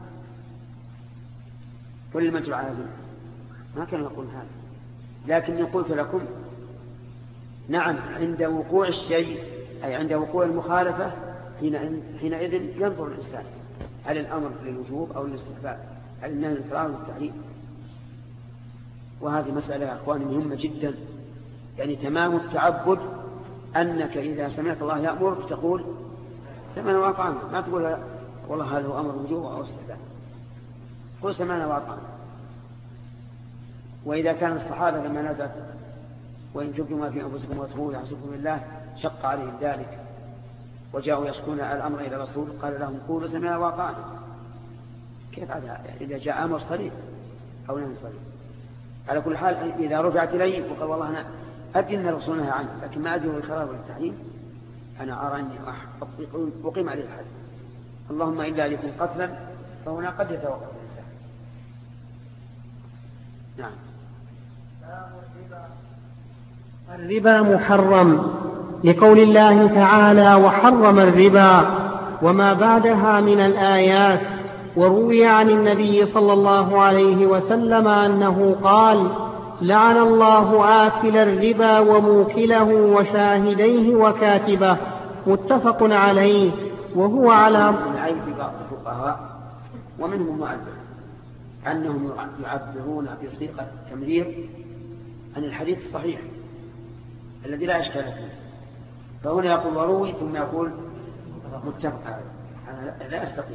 ولما تعازم؟ ما كانوا يقولون هذا. لكن قلت لكم نعم عند وقوع الشيء أي عند وقوع المخالفة حينئذ ينظر الإنسان هل الأمر للوجوب أو للاستحباب، هل النهي للكراهة والتحريم. وهذه مسألة يا أخواني مهمة جدا، يعني تمام التعبد أنك إذا سمعت الله يأمرك تقول سمعنا وأطعنا، ما تقول والله هل هو أمر وجوب أو استحباب، قل سمعنا وأطعنا. وإذا كان الصحابة لما نزلت وإن تبدوا ما في أنفسكم وتخفوه يحسبكم بالله شق عليهم ذلك وجاءوا يشكون الأمر إلى الرسول قال لهم قولوا سمعنا وأطعنا. كيف هذا إذا جاء أمر صريح أو نهي صريح؟ على كل حال إذا رجعت إليه وقال والله أنا أدري أن الرسول نهى عنه لكن ما أدري الكراهة والتحريم، أنا أرى أني أقيم عليه الحد، اللهم إلا يكون قتلا فهنا قد يتوقف الإنسان. نعم. الربا محرم لقول الله تعالى وحرم الربا وما بعدها من الآيات. وروي عن النبي صلى الله عليه وسلم أنه قال لعن الله آكل الربا وموكله وشاهديه وكاتبه، متفق عليه. وهو على العين في بعض الفقهاء ومنهم معبر أنهم يعبرون بصيغة التمرير عن الحديث الصحيح الذي لا إشكال فيه، فهنا يقول وروي ثم يقول متفق عليه، أنا لا أستقيم.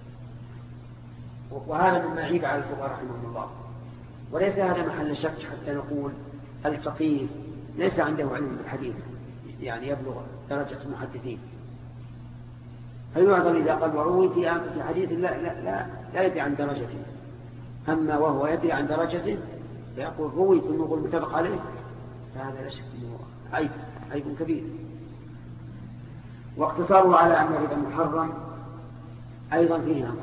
وهذا مما يعيب على الفقهاء رحمهم الله، وليس هذا محل شك حتى نقول الفقيه ليس عنده علم بالحديث يعني يبلغ درجة المحدثين، فيعذر إذا قال وروي في حديث لا, لا, لا, لا يدري عن درجته، أما وهو يدري عن درجته فيقول روي ثم يقول متفق عليه، فهذا لا شك أنه عيب عيب كبير. واقتصاره على أن الربا محرم أيضا فيه أمر،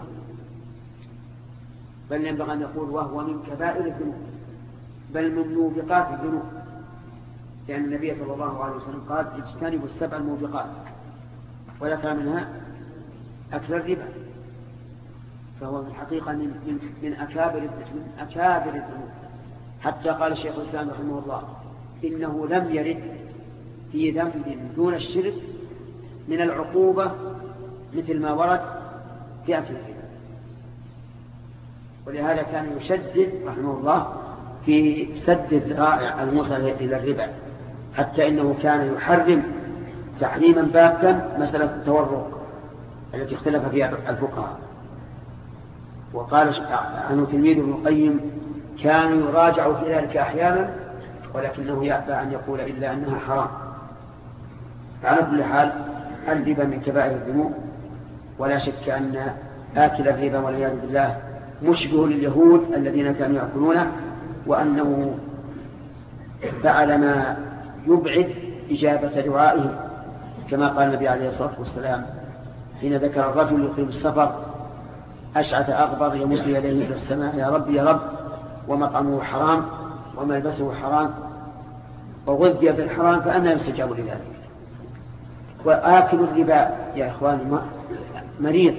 بل ينبغي أن يقول وهو من كبائر الذنوب بل من موبقات الذنوب، لأن النبي صلى الله عليه وسلم قال اجتنبوا السبع الموبقات وذكر منها أكل الربا، فهو في الحقيقة من, من, من أكابر من أكابر الذنوب. حتى قال الشيخ الإسلام رحمه الله إنه لم يرد في ذنب دون الشرك من العقوبة مثل ما ورد في أكل الربا، ولهذا كان يشدد رحمه الله في سد الذرائع الموصل إلى الربا، حتى إنه كان يحرم تحريما باتا مسألة التورق التي اختلف فيها الفقهاء. وقال عنه تلميذ ابن القيم كان يراجع في ذلك أحيانا ولكنه يأبى أن يقول إلا أنها حرام. على كل حال الربا من كبائر الذنوب، ولا شك أن آكل الربا والعياذ بالله مشبه لليهود الذين كانوا يأكلونه، وأنه فعل ما يبعد إجابة دعائهم، كما قال النبي عليه الصلاة والسلام حين ذكر الرجل يقيم السفر أشعث أغبر يمد يديه إلى السماء يا رب يا رب، ومطعمه حرام وملبسه حرام وغذي بالحرام فأنا يستجاب لذلك. وآكل الربا يا إخواني مريض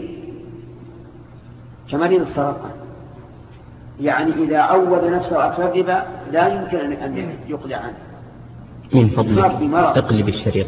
كمريض السرطان، يعني إذا عود نفسه أكل الربا لا يمكن أن يقلع عنه. من فضلك اقلب الشريط.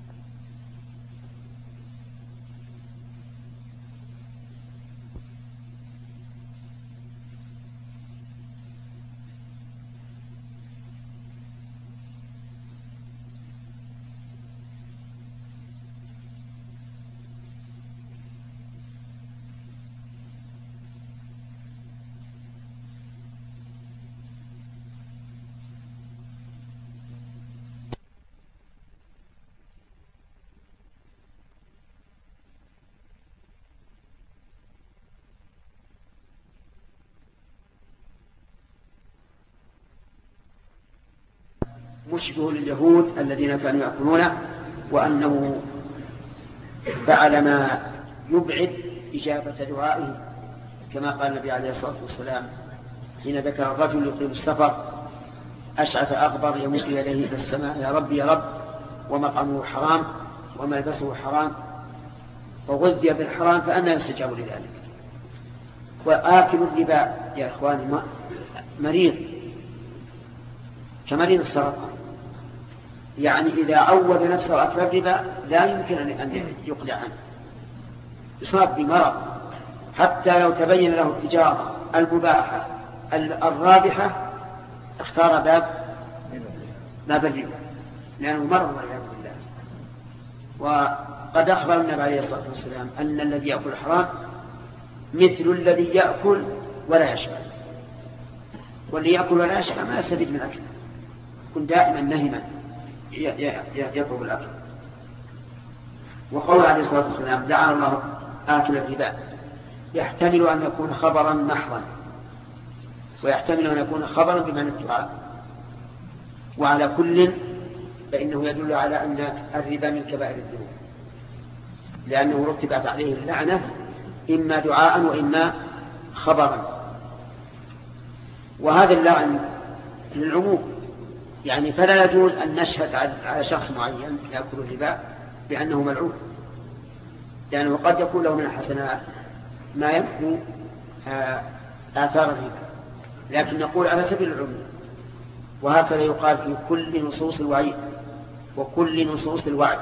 مشبه لليهود الذين كانوا يأكلونه، وأنه فعل ما يبعد إجابة دعائهم، كما قال النبي عليه الصلاة والسلام حين ذكر الرجل يقيم السفر أشعث أغبر يمد يديه إلى السماء يا رب يا رب، ومطعمه حرام وملبسه حرام وغذي بالحرام فأنا يستجاب لذلك. وآكل الربا يا إخواني مريض كمريض السرطان، يعني إذا عود نفسه أكل الربا لا يمكن أن يقلع عنه، يصاب بمرض حتى لو تبين له التجارة المباحة الرابحة اختار باب باب الربا لأنه مرض والعياذ بالله. وقد أخبر النبي عليه الصلاة والسلام أن الذي يأكل حرام مثل الذي يأكل ولا يشبع، والذي يأكل ولا يشبع ما يستفيد من أكله، كن دائما نهما يطلب الأكل. وقول عليه الصلاة والسلام دعا الله آكل الربا يحتمل أن يكون خبرا محضا، ويحتمل أن يكون خبرا بمعنى الدعاء. وعلى كل فإنه يدل على أن الربا من كبائر الذنوب، لأنه رتبت عليه اللعنة إما دعاء وإما خبرا. وهذا اللعن للعموم، يعني فلا يجوز أن نشهد على شخص معين يأكل الربا بأنه ملعون، لأنه قد يكون له من الحسنات ما يمحو آثار الربا، لكن نقول على سبيل العموم. وهكذا يقال في كل نصوص الوعيد وكل نصوص الوعد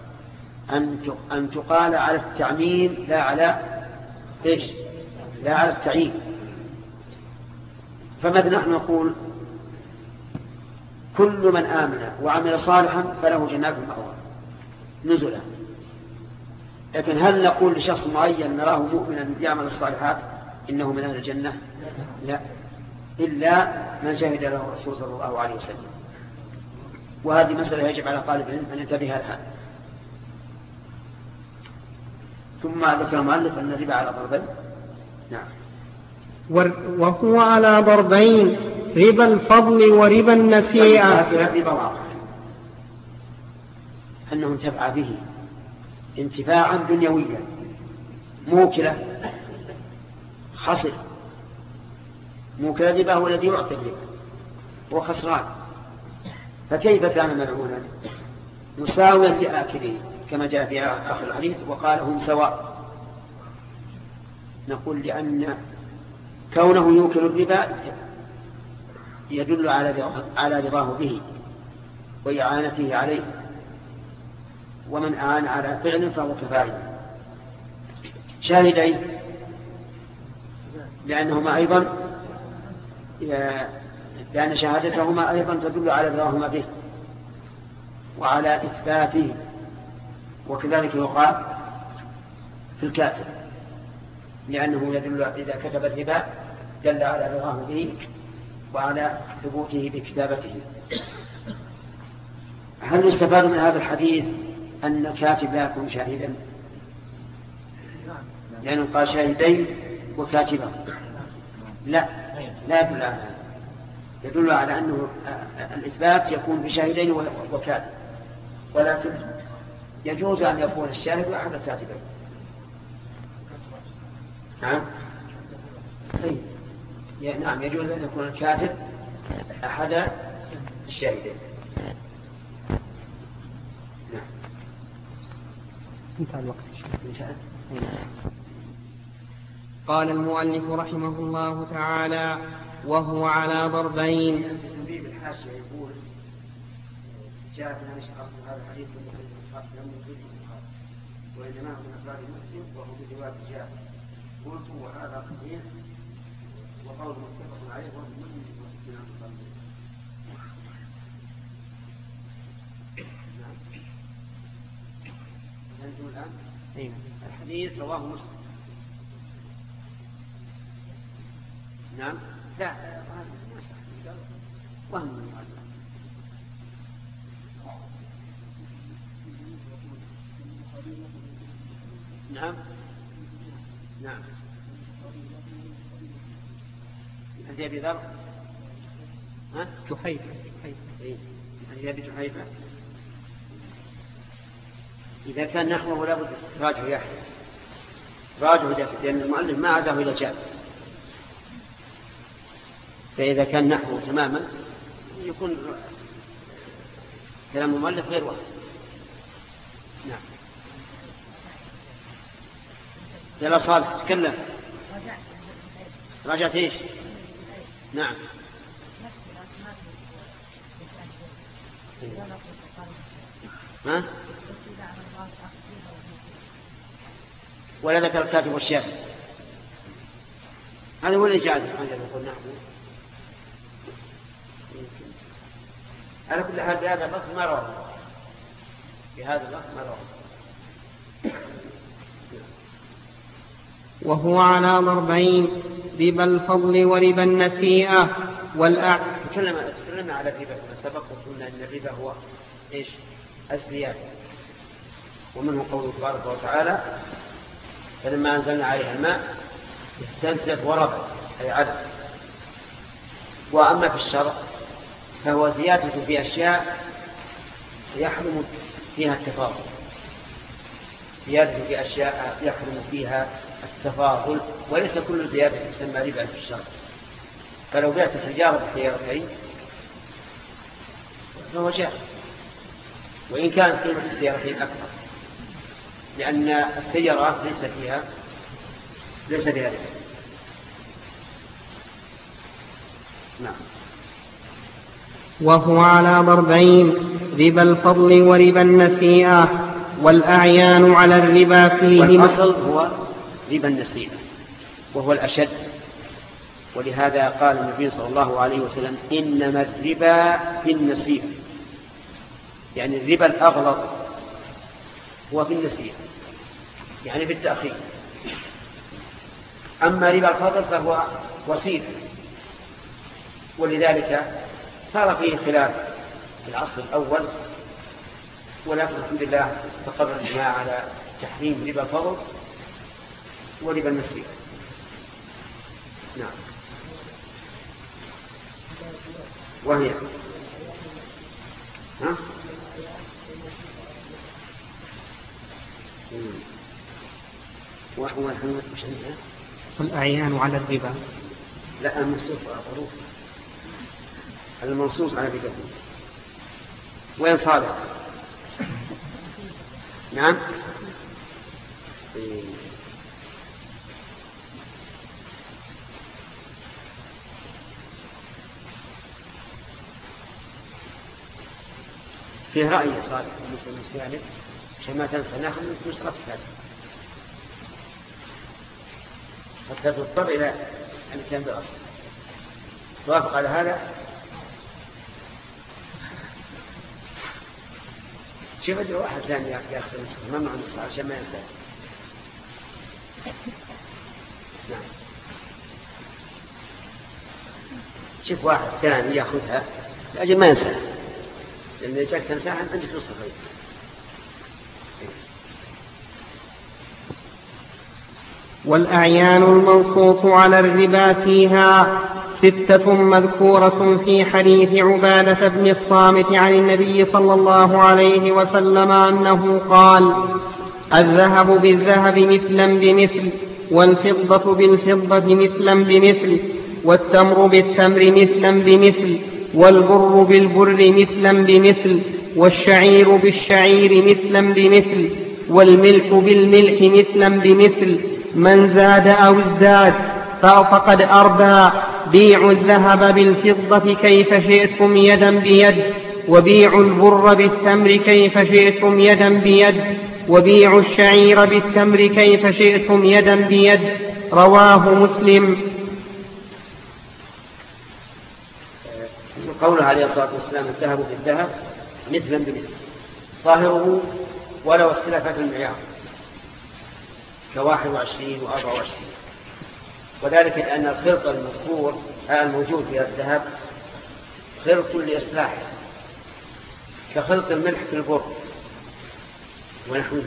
أن تقال على التعميم لا على إيش؟ لا على التعيين. فمثلا نحن نقول كل من آمن وعمل صالحا فله جنات المأوى نزلا، لكن هل نقول لشخص معين نراه مؤمنا يعمل الصالحات إنه من أهل الجنة؟ لا، إلا من شهد له الرسول صلى الله عليه وسلم. وهذه مسألة يجب على طالب العلم أن ينتبه لها. ثم ذكر المؤلف أن الربا على ضربين. نعم. وهو على ضربين، ربا الفضل وربا النسيئة. ربا واضح أنه انتفع به انتفاعا دنيويا، موكلة خسر، موكل الربا هو الذي يعطي الربا هو خسران، فكيف كان ملعونا مساويا لآكله كما جاء في آخر الحديث وقال هم سواء. نقول لأن كونه يوكل الربا يدل على رضاه به وإعانته عليه، ومن أعان على فعل فهو كفاعل. شاهدين لأنهما أيضا لأن شهادتهما أيضا تدل على رضاهما به وعلى إثباته. وكذلك يقال في الكاتب، لأنه يدل إذا كتب الربا دل على رضاه به وعلى ثبوته بكتابته. هل يستفاد من هذا الحديث أن الكاتب لا يكون شاهدا؟ لأنه قال شاهدين وكاتبا. لا لا يدل على هذا، يدل على أنه الإثبات يكون بشاهدين وكاتب، ولكن يجوز أن يكون الشاهد أحد الكاتبين. نعم طيب. نعم يجوز أن يكون الكاتب أحد الشاهدين. نعم انتهى الوقت. قال المؤلف رحمه الله تعالى: وهو على ضربين. التنبيه بالحاشية يقول جاء في هذا الشخص هذا الحديث لم يدركه البخاري وإنما هو من أفراد مسلم وهو برواية جاء. قلت وهذا صحيح وقول متفق عليه وهو مسلم وستين عن صحيح. نعم أنتم الآن أين الحديث رواه مسلم. نعم لا وهم نعم نعم عند أبي ذر ها جحيفة عند أبي جحيفة. إذا كان نحوه ولا بد راجع يحيى راجع لأن المؤلف ما عزاه إلى جاب، فإذا كان نحوه تماما يكون كلام المؤلف غير واحد. نعم يلا صالح تكلم. راجعت ايش؟ نعم ها؟ ولا ذكر الكاتب والشاهد. هذا هو اللي جعل هذا يقول نحن على كل حال بهذا اللفظ ما رواه بهذا اللفظ ما رواه. وهو على ضربين: ربا الفضل وربا النسيئة والأع. تكلم تكلمنا على الربا سبق وقلنا ان الربا هو ايش؟ الزيادة، ومنه قوله تبارك وتعالى: فلما أنزلنا عليها الماء اهتزت وربت أي عدد. وأما في الشرع فهو زيادة في أشياء يحرم فيها التفاضل، زيادة في أشياء يحرم فيها التفاضل، وليس كل زيادة تسمى ربا في الشرع. فلو بعت سيارة بسيارتين فهو جائز، وإن كانت قيمة السيارتين أكثر، لأن السيارات ليس فيها ليس فيها ربا. نعم. وهو على ضربين: ربا الفضل وربا النسيئة والأعيان على الربا فيه. والأصل هو ربا النسيئة وهو الأشد، ولهذا قال النبي صلى الله عليه وسلم: إنما الربا في النسيئة، يعني الربا الأغلظ هو في النسيئة يعني في التأخير. أما ربا الفضل فهو وسيط، ولذلك صار فيه خلاف في العصر الأول، ولكن الحمد لله استقر الإجماع على تحريم ربا الفضل وربا النسيئة. نعم. وهي ها؟ وهو الحمد لله. والأعيان على الربا. لا المنصوص على الحروف، المنصوص على الربا. وين صادق؟ نعم. فيه رأي صالح بالنسبة للمستهلك عشان ما تنسى ناخذ من نسختك هذه حتى تضطر إلى أن تنبي الأصل. توافق على هذا؟ شوف ادري واحد ثاني ياخذ نصف ما معه نصف عشان ما ينسى. نعم شوف واحد ثاني ياخذها لأجل ما ينسى، لأن إذا جاك تنساها عندك نصف غير. والأعيان المنصوص على الربا فيها ستة مذكورة في حديث عبادة بن الصامت عن النبي صلى الله عليه وسلم أنه قال: الذهب بالذهب مثلا بمثل، والفضة بالفضة مثلا بمثل، والتمر بالتمر مثلا بمثل، والبر بالبر مثلا بمثل، والشعير بالشعير مثلا بمثل، والملح بالملح مثلا بمثل. من زاد أو ازداد فقد أربى. بيعوا الذهب بالفضة كيف شئتم يدا بيد، وبيعوا البر بالتمر كيف شئتم يدا بيد، وبيعوا الشعير بالتمر كيف شئتم يدا بيد. رواه مسلم. قوله عليه الصلاة والسلام: الذهب بالذهب مثلا بمثل، ظاهره ولو اختلفت المعيار كواحد وعشرين وأربعة وعشرين، وذلك لأن الخلط المذكور الموجود في الذهب خلط لإصلاحه، كخلط الملح في البر ونحوه.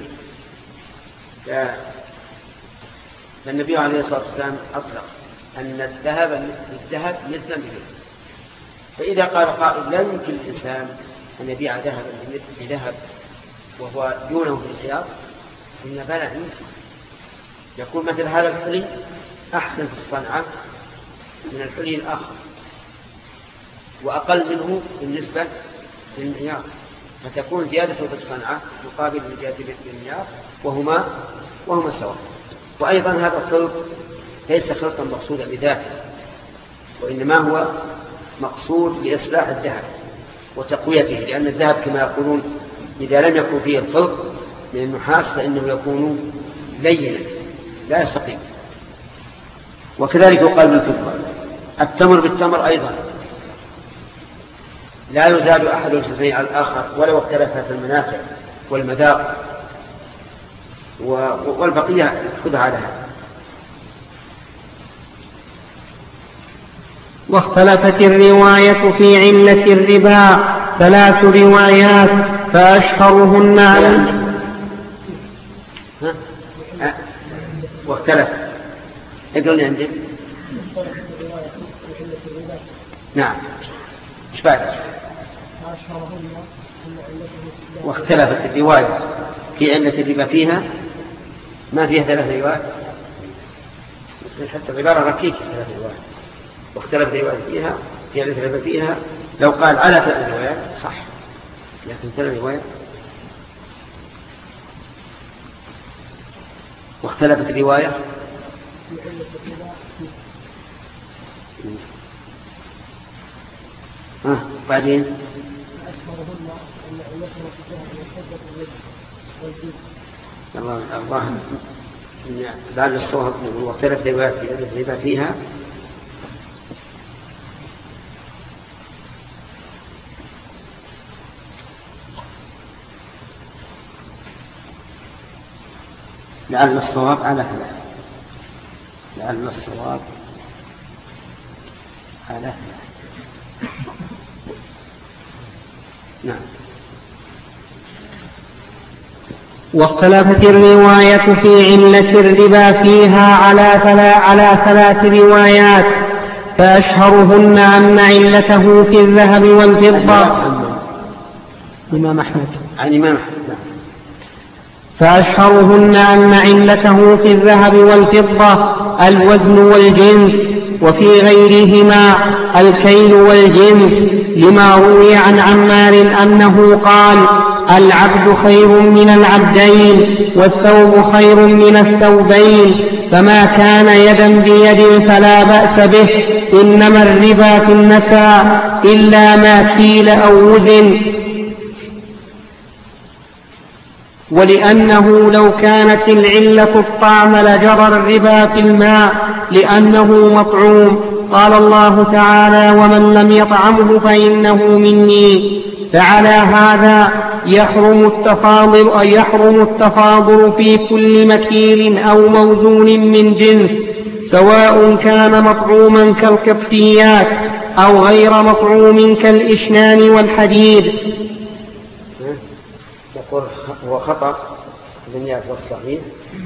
فالنبي عليه الصلاة والسلام أطلق أن الذهب بالذهب مثلا بمثل. فإذا قال قائل: لا يمكن الإنسان أن يبيع ذهبا بذهب وهو دونه في الخيار، إن بلى يمكن. يكون مثل هذا الحلي أحسن في الصنعة من الحلي الآخر، وأقل منه بالنسبة للمعيار، فتكون زيادته في الصنعة مقابل زيادته بالمعيار، وهما وهما سواء. وأيضا هذا الخلط ليس خلطا مقصودا لذاته، وإنما هو مقصود لإصلاح الذهب وتقويته، لأن الذهب كما يقولون إذا لم يكن فيه الخلط من النحاس فإنه يكون لينا لا يستقيم. وكذلك يقال بالفضة. التمر بالتمر أيضا لا يزاد أحد الجزئين على الآخر ولو اختلف في المنافع والمذاق، والبقية خذها على هذا. واختلفت الرواية في علة الربا ثلاث روايات فأشهرهن ها؟ ها؟ واختلف يقولون عندي نعم ايش بعد؟ واختلفت الرواية في علة الربا فيها، ما فيها ثلاث روايات، حتى العبارة ركيكة ثلاث روايات. واختلفت الرواية فيها في علة الربا فيها، لو قال على ثلاث روايات صح، لكن ثلاث روايات. واختلفت الرواية ها بعدين الله الله بعد الصواب. واختلفت الروايات في علة الربا فيها، لعل الصواب على ثلاث، لعل الصواب على ثلاث. نعم. واختلفت الرواية في علة الربا فيها على ثلاث, على ثلاث روايات فأشهرهن أن علته في الذهب والفضة. إمام أحمد عن إمام أحمد. فأشهرهن أن علته في الذهب والفضة الوزن والجنس، وفي غيرهما الكيل والجنس، لما روي عن عمار أنه قال: العبد خير من العبدين، والثوب خير من الثوبين، فما كان يدا بيد فلا بأس به، إنما الربا في النساء إلا ما كيل أو وزن. ولأنه لو كانت العلة الطعم لجرى الربا في الماء لأنه مطعوم. قال الله تعالى: ومن لم يطعمه فإنه مني. فعلى هذا يحرم التفاضل, يحرم التفاضل في كل مكيل أو موزون من جنس، سواء كان مطعوما كالقبطيات أو غير مطعوم كالإشنان والحديد. يقول هو خطأ بالنيات والصحيح،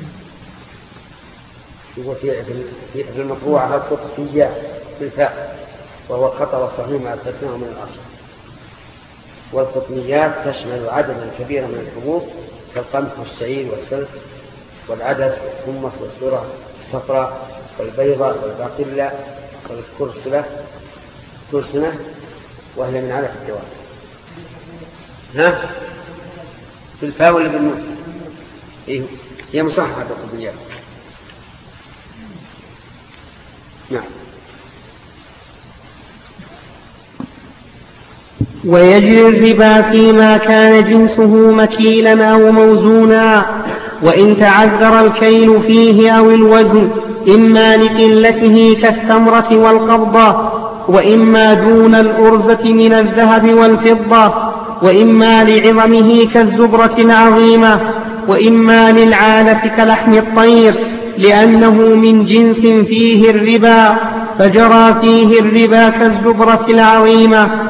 يقول في المطبوعة القطفية بالفاء، وهو خطأ والصحيح ما أثبتناه من الأصل. والقطنيات تشمل عددا كبيرا من الحبوب كالقمح والشعير والسلف والعدس والحمص والذرة الصفراء والبيضة والباقلة والكرسلة كرسنة، وهي من علف الدواب. ها في الفاء ولا بالنون؟ إيه؟ هي مصححة القطنيات. نعم. ويجري الربا فيما كان جنسه مكيلا أو موزونا، وإن تعذر الكيل فيه أو الوزن، إما لقلته كالتمرة والقبضة، وإما دون الأرزة من الذهب والفضة، وإما لعظمه كالزبرة العظيمة، وإما للعالة كلحم الطير، لأنه من جنس فيه الربا، فجرى فيه الربا كالزبرة العظيمة.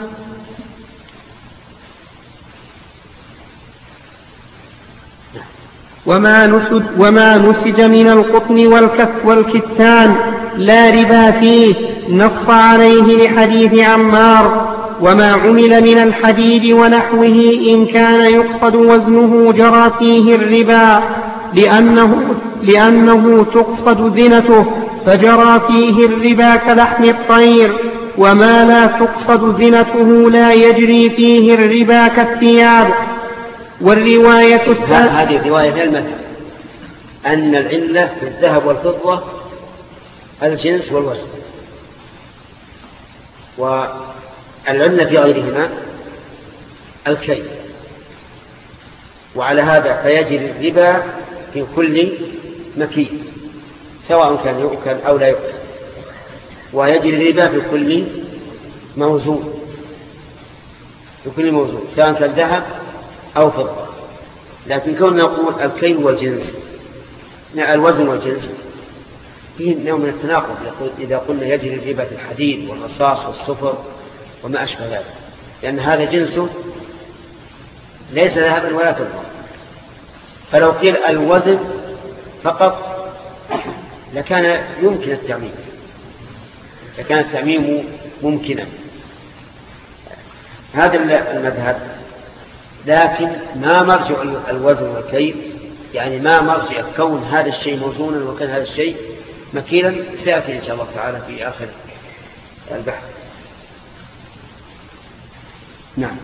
وما نسج, وما نسج من القطن والكف والكتان لا ربا فيه، نص عليه لحديث عمار. وما عمل من الحديد ونحوه إن كان يقصد وزنه جرى فيه الربا، لأنه, لأنه تقصد زنته، فجرى فيه الربا كلحم الطير. وما لا تقصد زنته لا يجري فيه الربا كالثياب. والرواية هذه الرواية في المذهب أن العلة في الذهب والفضة الجنس والوزن، والعلة في غيرهما الكيل. وعلى هذا فيجري الربا في كل مكيل سواء كان يؤكل أو لا يؤكل، ويجري الربا في كل موزون في كل موزون سواء كان ذهب أو فضة. لكن كوننا نقول الكيل والجنس الوزن والجنس فيه نوع من التناقض إذا قلنا يجري الربا في الحديد والرصاص والصفر وما أشبه ذلك، لأن هذا جنسه ليس ذهبا ولا فضة. فلو قيل الوزن فقط لكان يمكن التعميم لكان التعميم ممكنا. هذا المذهب، لكن ما مرجع الوزن والكيل، يعني ما مرجع كون هذا الشيء موزونا وكان هذا الشيء مكيلا، سيأتي إن شاء الله تعالى في آخر البحث. نعم.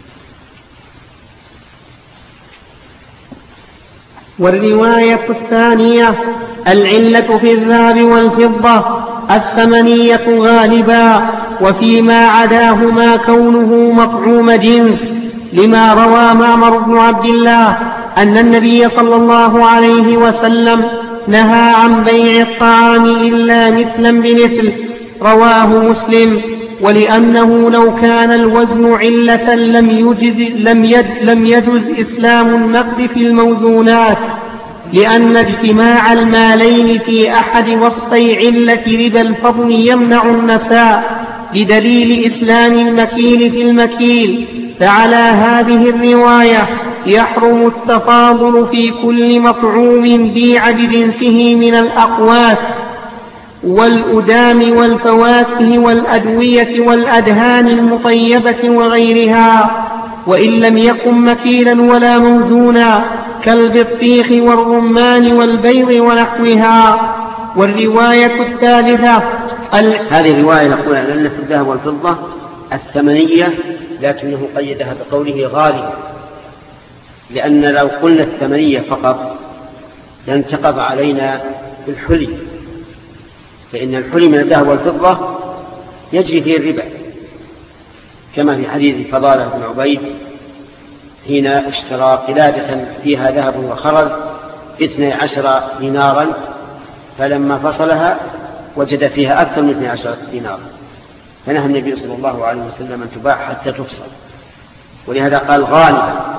والرواية الثانية العلة في الذهب والفضة الثمنية غالبا، وفيما عداهما كونه مطعوم جنس، لما روى معمر بن عبد الله أن النبي صلى الله عليه وسلم نهى عن بيع الطعام إلا مثلا بمثل، رواه مسلم. ولأنه لو كان الوزن علة لم يجز, لم يد لم يجز إسلام النقد في الموزونات، لأن اجتماع المالين في أحد وصفي علة ربا الفضل يمنع النساء، بدليل إسلام المكيل في المكيل. فعلى هذه الرواية يحرم التفاضل في كل مطعوم بيع بجنسه من الأقوات والأدام والفواكه والأدوية والأدهان المطيبة وغيرها، وإن لم يكن مكيلا ولا موزونا كالبطيخ والرمان والبيض ونحوها. والرواية الثالثة هذه الرواية نقول أن في الذهب والفضة الثمنية، لكنه قيدها بقوله غالبا، لأن لو قلنا الثمنية فقط لانتقض علينا الحلي، فإن الحلي من الذهب والفضة يجري فيه الربا، كما في حديث فضالة بن عبيد حين اشترى قلادة فيها ذهب وخرز باثني عشر دينارا، فلما فصلها وجد فيها أكثر من اثني عشر دينار، فنهى النبي صلى الله عليه وسلم أن تباع حتى تفصل. ولهذا قال غالبا.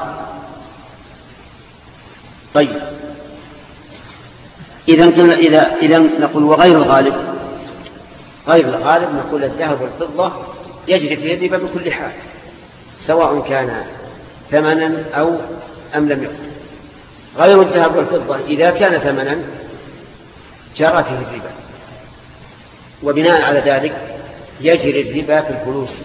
طيب إذا إذا إذا نقول وغير الغالب، غير الغالب نقول الذهب والفضة يجري فيه الربا بكل حال، سواء كان ثمنا أو أم لم يكن. غير الذهب والفضة إذا كان ثمنا جرى فيه الربا، وبناء على ذلك يجري الربا في الفلوس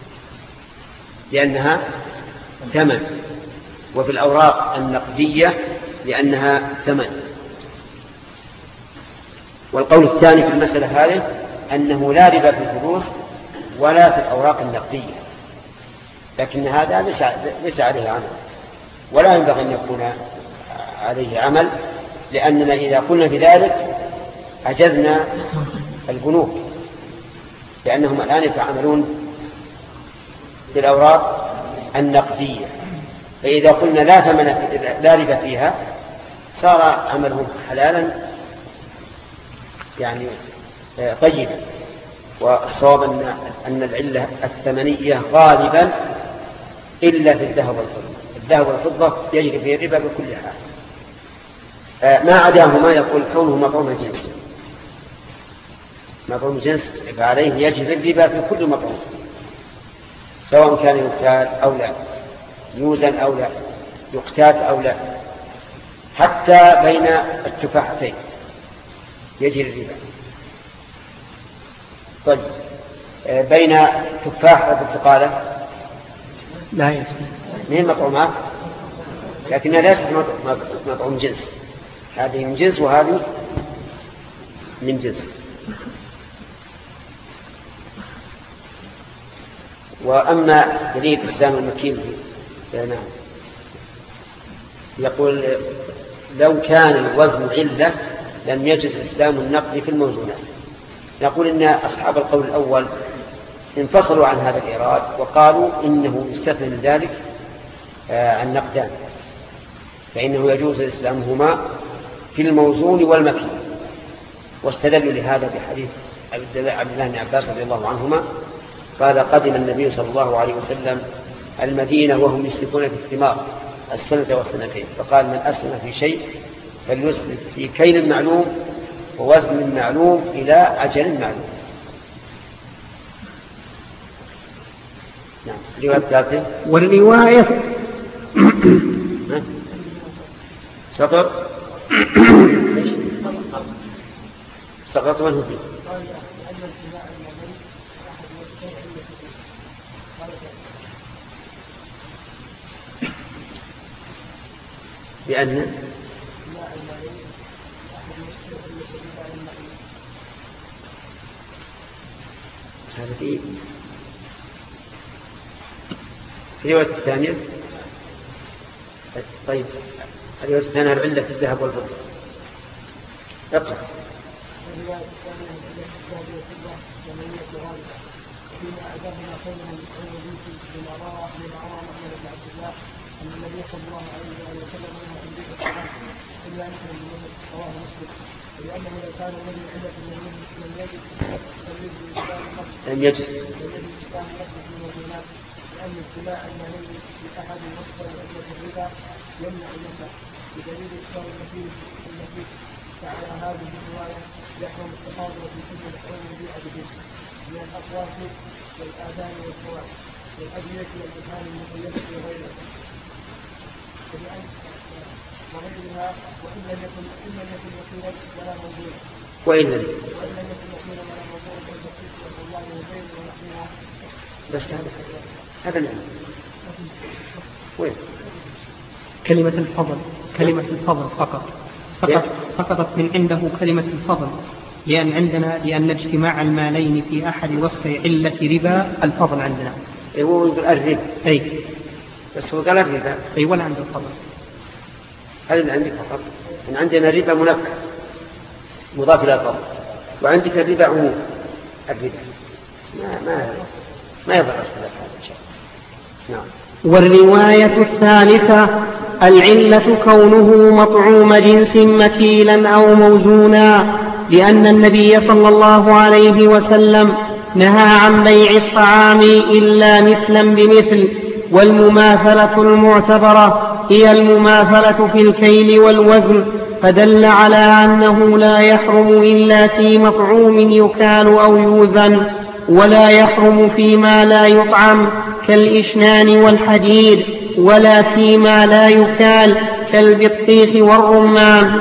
لأنها ثمن، وفي الأوراق النقدية لأنها ثمن. والقول الثاني في المسألة هذه أنه لا ربا في الفلوس ولا في الأوراق النقدية، لكن هذا ليس عليه عمل ولا ينبغي أن يكون عليه عمل، لأننا إذا قلنا بذلك أجزنا البنوك، لأنهم الآن يتعاملون بالأوراق النقدية، فإذا قلنا لا ثمن لا ربا فيها صار عملهم حلالا يعني طيبا. والصواب أن العلة الثمنية غالبا إلا في الذهب والفضة، الذهب والفضة يجري فيه الربا بكل حال. ما عداهما يقول كونه مطعوم جنس، مطعوم جنس فعليه يجري الربا في كل مطعوم، سواء كان يكتال أو لا، يوزن أو لا، يقتات أو لا، حتى بين التفاحتين يجري الربا. طيب بين تفاح وبرتقالة لا يجري، ما هي مطعومات لكنها ليست مطعوم جنس، هذه من جنس وهذه من جنس. وأما دليل الإسلام المكين نعم يقول لو كان الوزن علة لم يجز إسلام النقد في الموزونات. نقول إن أصحاب القول الأول انفصلوا عن هذا الإيراد وقالوا إنه يستثنى من ذلك النقدان، فإنه يجوز إسلامهما في الموزون والمكين، واستدلوا لهذا بحديث عبد الله بن عباس رضي الله عنهما قال قدم النبي صلى الله عليه وسلم المدينة وهم يسلكون في الثمار السنة والسنتين، فقال من أسلم في شيء فليسلك في كيل معلوم ووزن معلوم إلى أجل معلوم. نعم. رواية ثالثة والرواية سطر سقط منه فيه لأن هذا في الرواية الثانية. طيب الرواية الثانية العلة في الذهب والفضة. اقرأ. الرواية الثانية العلة في الذهب والفضة ثمانية غالبة فيما أعجبنا قوله الحديث بما روى بما روى محمد بن عبد الله أن النبي صلى الله عليه وسلم نهى عن بيع الطعام إلا مثل المنزل رواه مسلم، ولأنه لو كان الذي علة لم يجد لم يجد إسلام نفسه في الموزونات، لأن اتباع المالي في أحد مصدر علة الربا يمنع النفع بدليل إسلام النفيس النفيس. فعلى هذه الرواية يحرم التفاضل في كل محروم يبيع به من الأقواس والآذان والفواحش والأدوية والأذهان المقيدة وغيرها وغيرها وإن لم يكن إن لم يكن وكيلا ولا موضوعا وإن لم وإن لم يكن وكيلا ولا موضوعا فالبسيط والله وزين ونحوها. بس هذا هذا نعم. وين كلمة الفضل كلمة الفضل فقط سقط سقطت من عنده كلمة الفضل، لأن عندنا لأن اجتماع المالين في أحد وصفي علة ربا الفضل عندنا. هو يقول الربا أي بس هو قال الربا أي ولا عنده الفضل. هذا اللي عندك فقط. إن عندنا الربا منكر مضاف إلى الفضل، وعندك الربا عموم. الربا ما ما ما يضر هذا إن شاء الله. نعم. والرواية الثالثة العلة كونه مطعوم جنس مكيلا أو موزونا، لأن النبي صلى الله عليه وسلم نهى عن بيع الطعام إلا مثلا بمثل، والمماثلة المعتبرة هي المماثلة في الكيل والوزن، فدل على أنه لا يحرم إلا في مطعوم يكال أو يوزن، ولا يحرم فيما لا يطعم كالإشنان والحديد، ولا فيما لا يكال كالبطيخ والرمان.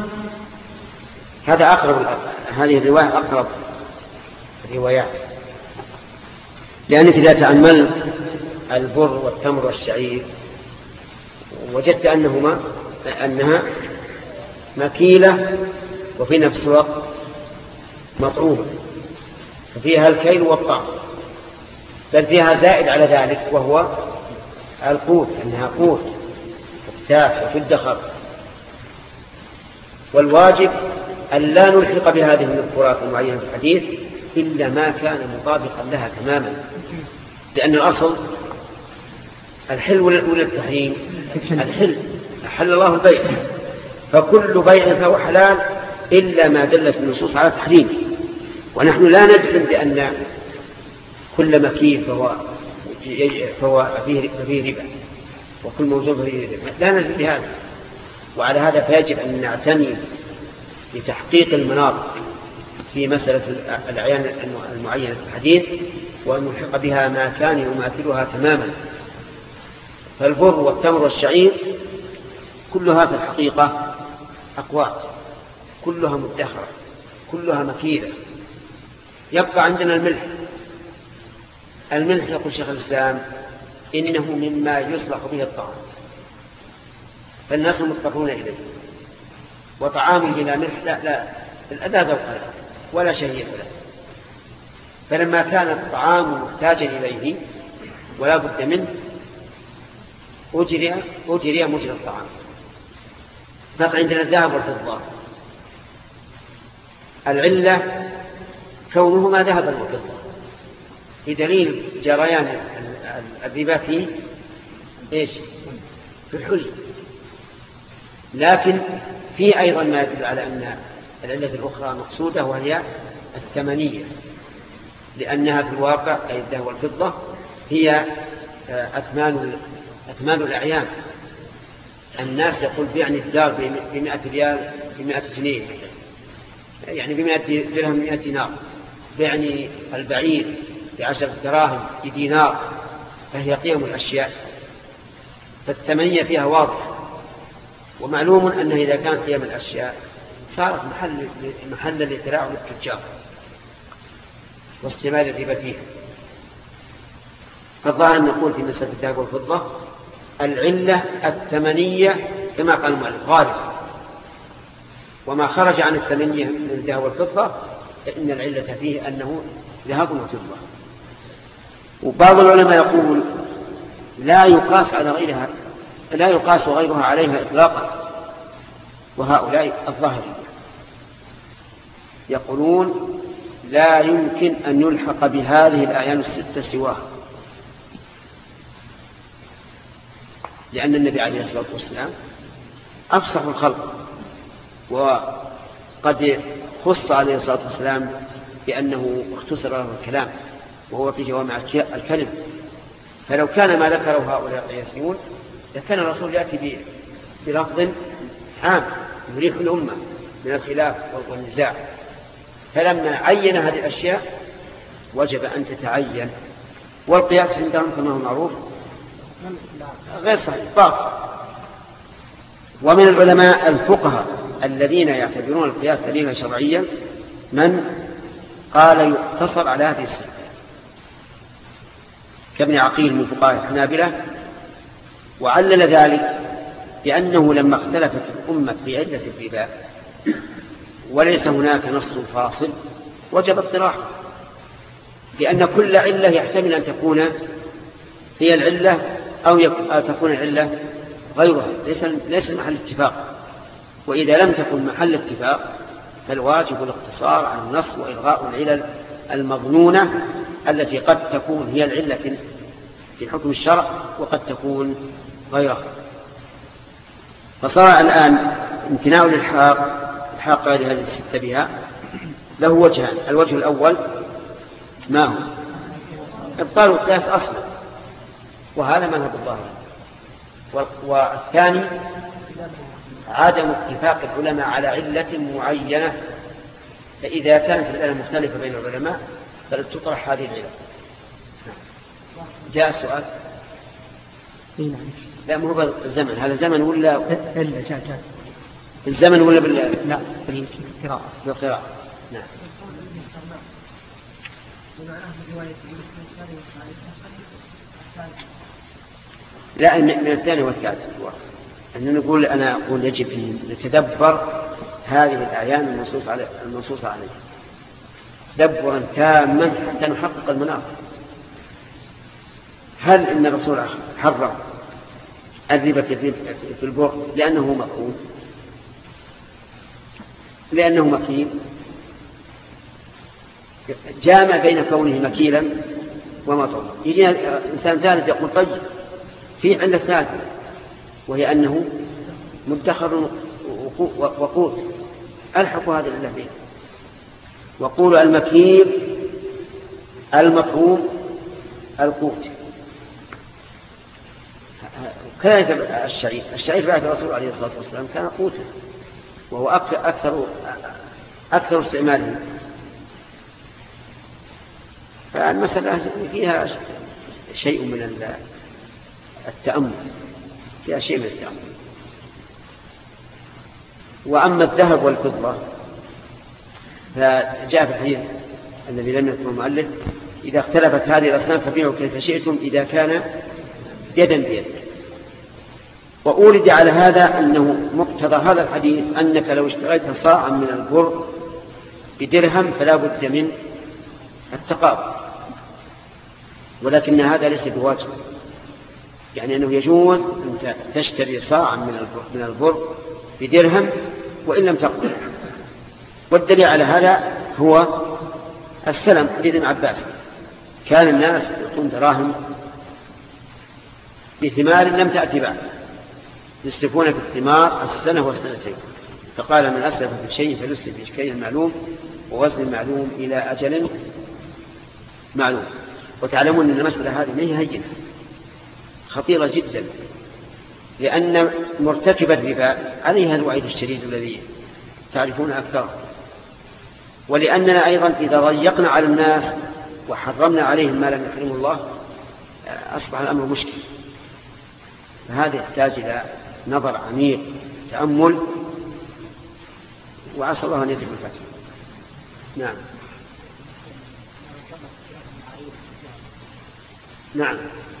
هذا أقرب، هذه الرواية أقرب الروايات، لأنك إذا تأملت البر والتمر والشعير وجدت أنهما أنها مكيلة وفي نفس الوقت مطعومة، ففيها الكيل والطعم، بل فيها زائد على ذلك وهو القوت، أنها قوت تحتاج وتدخر. والواجب أن لا نلحق بهذه المذكورات المعينة في الحديث إلا ما كان مطابقا لها تماما، لأن الأصل الحل ولا التحريم؟ الحل، أحل الله البيع، فكل بيع فهو حلال إلا ما دلت النصوص على تحريمه. ونحن لا نجزم بأن كل مكيل فهو, فهو فيه ربا وكل موجود فيه ربا، لا نجزم بهذا. وعلى هذا فيجب أن نعتني لتحقيق المناط في مسألة الأعيان المعينة في الحديث، وأن نلحق بها ما كان يماثلها تماما. فالبر والتمر والشعير كلها في الحقيقة أقوات، كلها مدخرة، كلها مكيدة. يبقى عندنا الملح. الملح يقول شيخ الإسلام إنه مما يصلح به الطعام، فالناس مضطرون إليه، وطعام بلا ملح لا لا لا ذوق له ولا شهية له. فلما كان الطعام محتاجا إليه ولا بد منه أجري أجري مجرى الطعام. بقى عندنا الذهب والفضة، العلة كونهما ذهبا وفضة، بدليل جريان الربا فيه إيش؟ في الحلي. لكن في أيضا ما يدل على أن العلة الأخرى مقصودة، وهي الثمنية، لأنها في الواقع أي الذهب والفضة هي أثمان أثمان الأعيان. الناس يقول بيعني الدار بمئة ريال بمئة جنيه، يعني بمئة درهم بمئة دينار، بيعني البعير بعشرة دراهم بدينار، فهي قيم الأشياء، فالثمنية فيها واضحة. ومعلوم أنه إذا كانت قيم الأشياء صارت محل محل لتلاعب التجار واستعمال الربا فيها. فالظاهر أن نقول في مسألة الذهب والفضة العلة الثمنية كما قال المؤلف غالب، وما خرج عن الثمنية من الذهب والفضة فإن العلة فيه أنه ذهب وفضة. وبعض العلماء يقول لا يقاس على غيرها، لا يقاس غيرها عليها إطلاقا، وهؤلاء الظاهرية يقولون لا يمكن أن يلحق بهذه الأعيان الستة سواها، لأن النبي عليه الصلاة والسلام أفصح الخلق، وقد خص عليه الصلاة والسلام بأنه اختصر له الكلام وهو في جوامع الكلم. فلو كان ما ذكره هؤلاء القياسيون لكان الرسول يأتي بلفظ عام يريح الأمة من الخلاف والنزاع. فلما عين هذه الأشياء وجب أن تتعين، والقياس عندهم كما هو معروف غير صحيح باطل. ومن العلماء الفقهاء الذين يعتبرون القياس دليلا شرعيا من قال يقتصر على هذه الستة، كابن عقيل من فقهاء الحنابلة، وعلل ذلك بأنه لما اختلفت الأمة في عدة الربا وليس هناك نص فاصل وجب اطراحه، لأن كل علة يحتمل أن تكون هي العلة أو تكون العلة غيرها، ليس ليس محل اتفاق. وإذا لم تكن محل اتفاق فالواجب الاقتصار على النص وإلغاء العلل المظنونة التي قد تكون هي العلة في حكم الشرع وقد تكون غيرها. فصار الآن امتناع الإلحاق الحاق هذه الستة بها له وجهان. الوجه الأول ما هو؟ إبطال القياس أصلا، وهذا مذهب الظاهر. والثاني عدم اتفاق العلماء على علة معينة، فإذا كانت العلة مختلفة بين العلماء فلتطرح هذه العلة. جاء السؤال. لا مو بالزمن، هذا زمن ولا إلا جاء جاء الزمن ولا بال لا بالقراءة بالقراءة. نعم. لا من الثاني والثالث أن نقول أنا أقول يجب أن نتدبر هذه الأعيان المنصوص على المنصوص عليه تدبرا تاما حتى نحقق المناط. هل إن الرسول حرم الربا في البر لأنه مفهوم لأنه مكيل؟ جامع بين كونه مكيلا ومطعوما. يجي إنسان ثالث يقول طيب في علة ثالثة وهي أنه مدخر وقوت، ألحقوا هذه العلة بين وقولوا المكيل المطعوم القوت. كذلك الشعير الشعير بعد الرسول عليه الصلاة والسلام كان قوتا وهو أكثر أكثر استعماله. فالمسألة فيها شيء من التأمل فيها شيء من التأمل. وأما الذهب والفضة فجاء في الحديث الذي لم يذكره المؤلف إذا اختلفت هذه الأصناف فبيعوا كيف شئتم إذا كان يدا بيد. وأورد على هذا أنه مقتضى هذا الحديث أنك لو اشتريت صاعا من البر بدرهم فلا بد من التقابل، ولكن هذا ليس بواجب، يعني أنه يجوز أن تشتري صاعا من البر بدرهم وإن لم تقبل. والدليل على هذا هو السلم حديث ابن عباس كان الناس يعطون دراهم بثمار لم تأتي بعد يسلفون في الثمار السنة والسنتين، فقال من أسلف في شيء فليسلف في شيء معلوم ووزن معلوم إلى أجل معلوم. وتعلمون أن المسألة هذه ما هي هينة، خطيرة جدا، لأن مرتكب الربا عليها الوعيد الشديد الذي تعرفون أكثر، ولأننا أيضا إذا ضيقنا على الناس وحرمنا عليهم ما لم يحرمه الله أصبح الأمر مشكل. فهذا يحتاج إلى نظر عميق تأمل، وعسى الله أن يتم الفتح. نعم نعم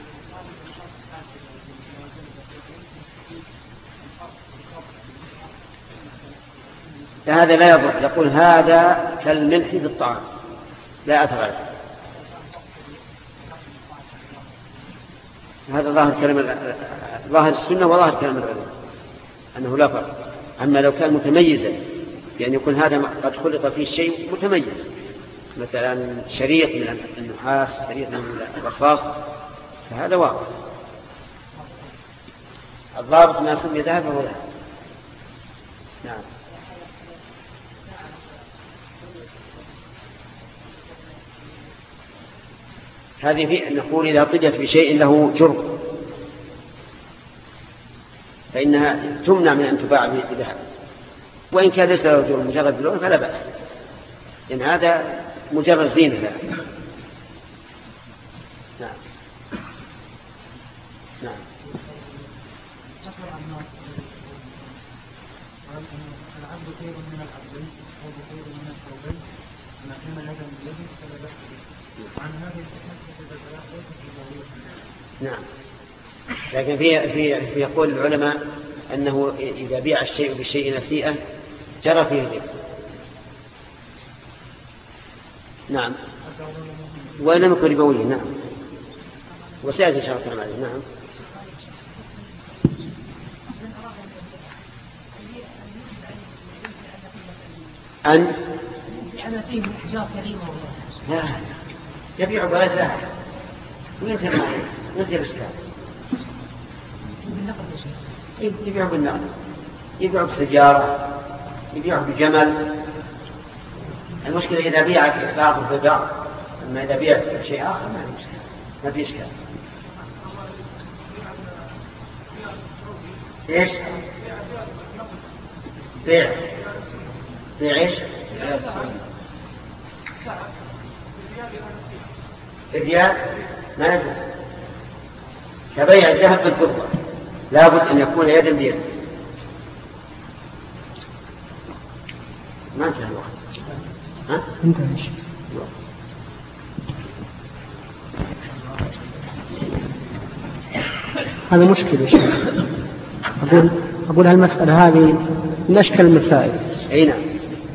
هذا لا يضر، يقول هذا كالملح في الطعام لا أثر. هذا ظاهر كلام ظاهر السنة وظاهر كلام العلماء أنه لا فرق. أما لو كان متميزا يعني يكون هذا قد خلط فيه شيء متميز، مثلا شريط من النحاس شريط من الرصاص، فهذا واضح. الضابط ما سمي ذهب فهو ذهب. نعم هذه في نقول إذا طجت بشيء له جرم فإنها تمنع من أن تباع بذهب، وإن كان ليس له جرم مجرد لون فلا بأس، لأن هذا مجرد زينة له. نعم نعم العبد خير من العبدين أو خير من الثوبين ما كان يدا بيد فلا بأس به. عن هذه الحكمة نعم. لكن في في في يقول العلماء أنه إذا بيع الشيء بالشيء نسيئا جرى فيه الربا. نعم ولم يكن ربويا. نعم وسيأتي إن شاء الله تعالى. نعم أن لأن فيه أحجار كريمة لا يبيع بغير ذهب وينزل ينزل إسكان يبيع بالنقل، يبيع بسجارة، يبيع بجمل. المشكلة إذا بيعت بعض ببعض، أما إذا بيعت شيء آخر ما في مشكلة، ما في إشكال. ايش؟ بيع بيع ايش؟ الريال ما يجوز كبيع الذهب بالفضة، لا بد أن يكون يدا بيد. ما انتهى الوقت. ها؟ انتهى. هذا مشكلة شيء. أقول أقول هالمسألة هذه من أشكال المسائل. أي نعم.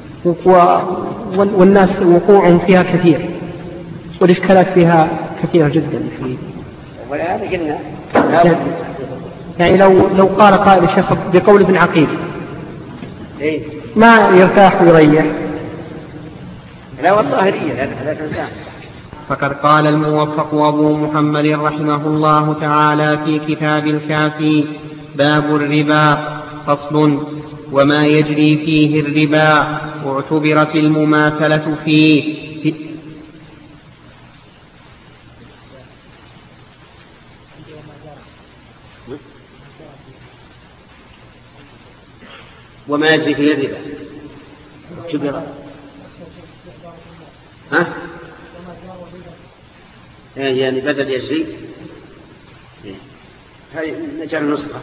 والناس وقوعهم فيها كثير، والإشكالات فيها كثيرة جدا. في ولا قلنا يعني, يعني لو لو قال قائل الشخص بقول ابن عقيل إيه؟ ما يرتاح ويريح. لا والله هي لا تنسى. فقد قال الموفق أبو محمد رحمه الله تعالى في كتاب الكافي: باب الربا. فصل: وما يجري فيه الربا واعتبرت المماثلة فيه في وما يجري فيه الربا اعتبر ها يعني بدل يجري هذه نجعل نسخة.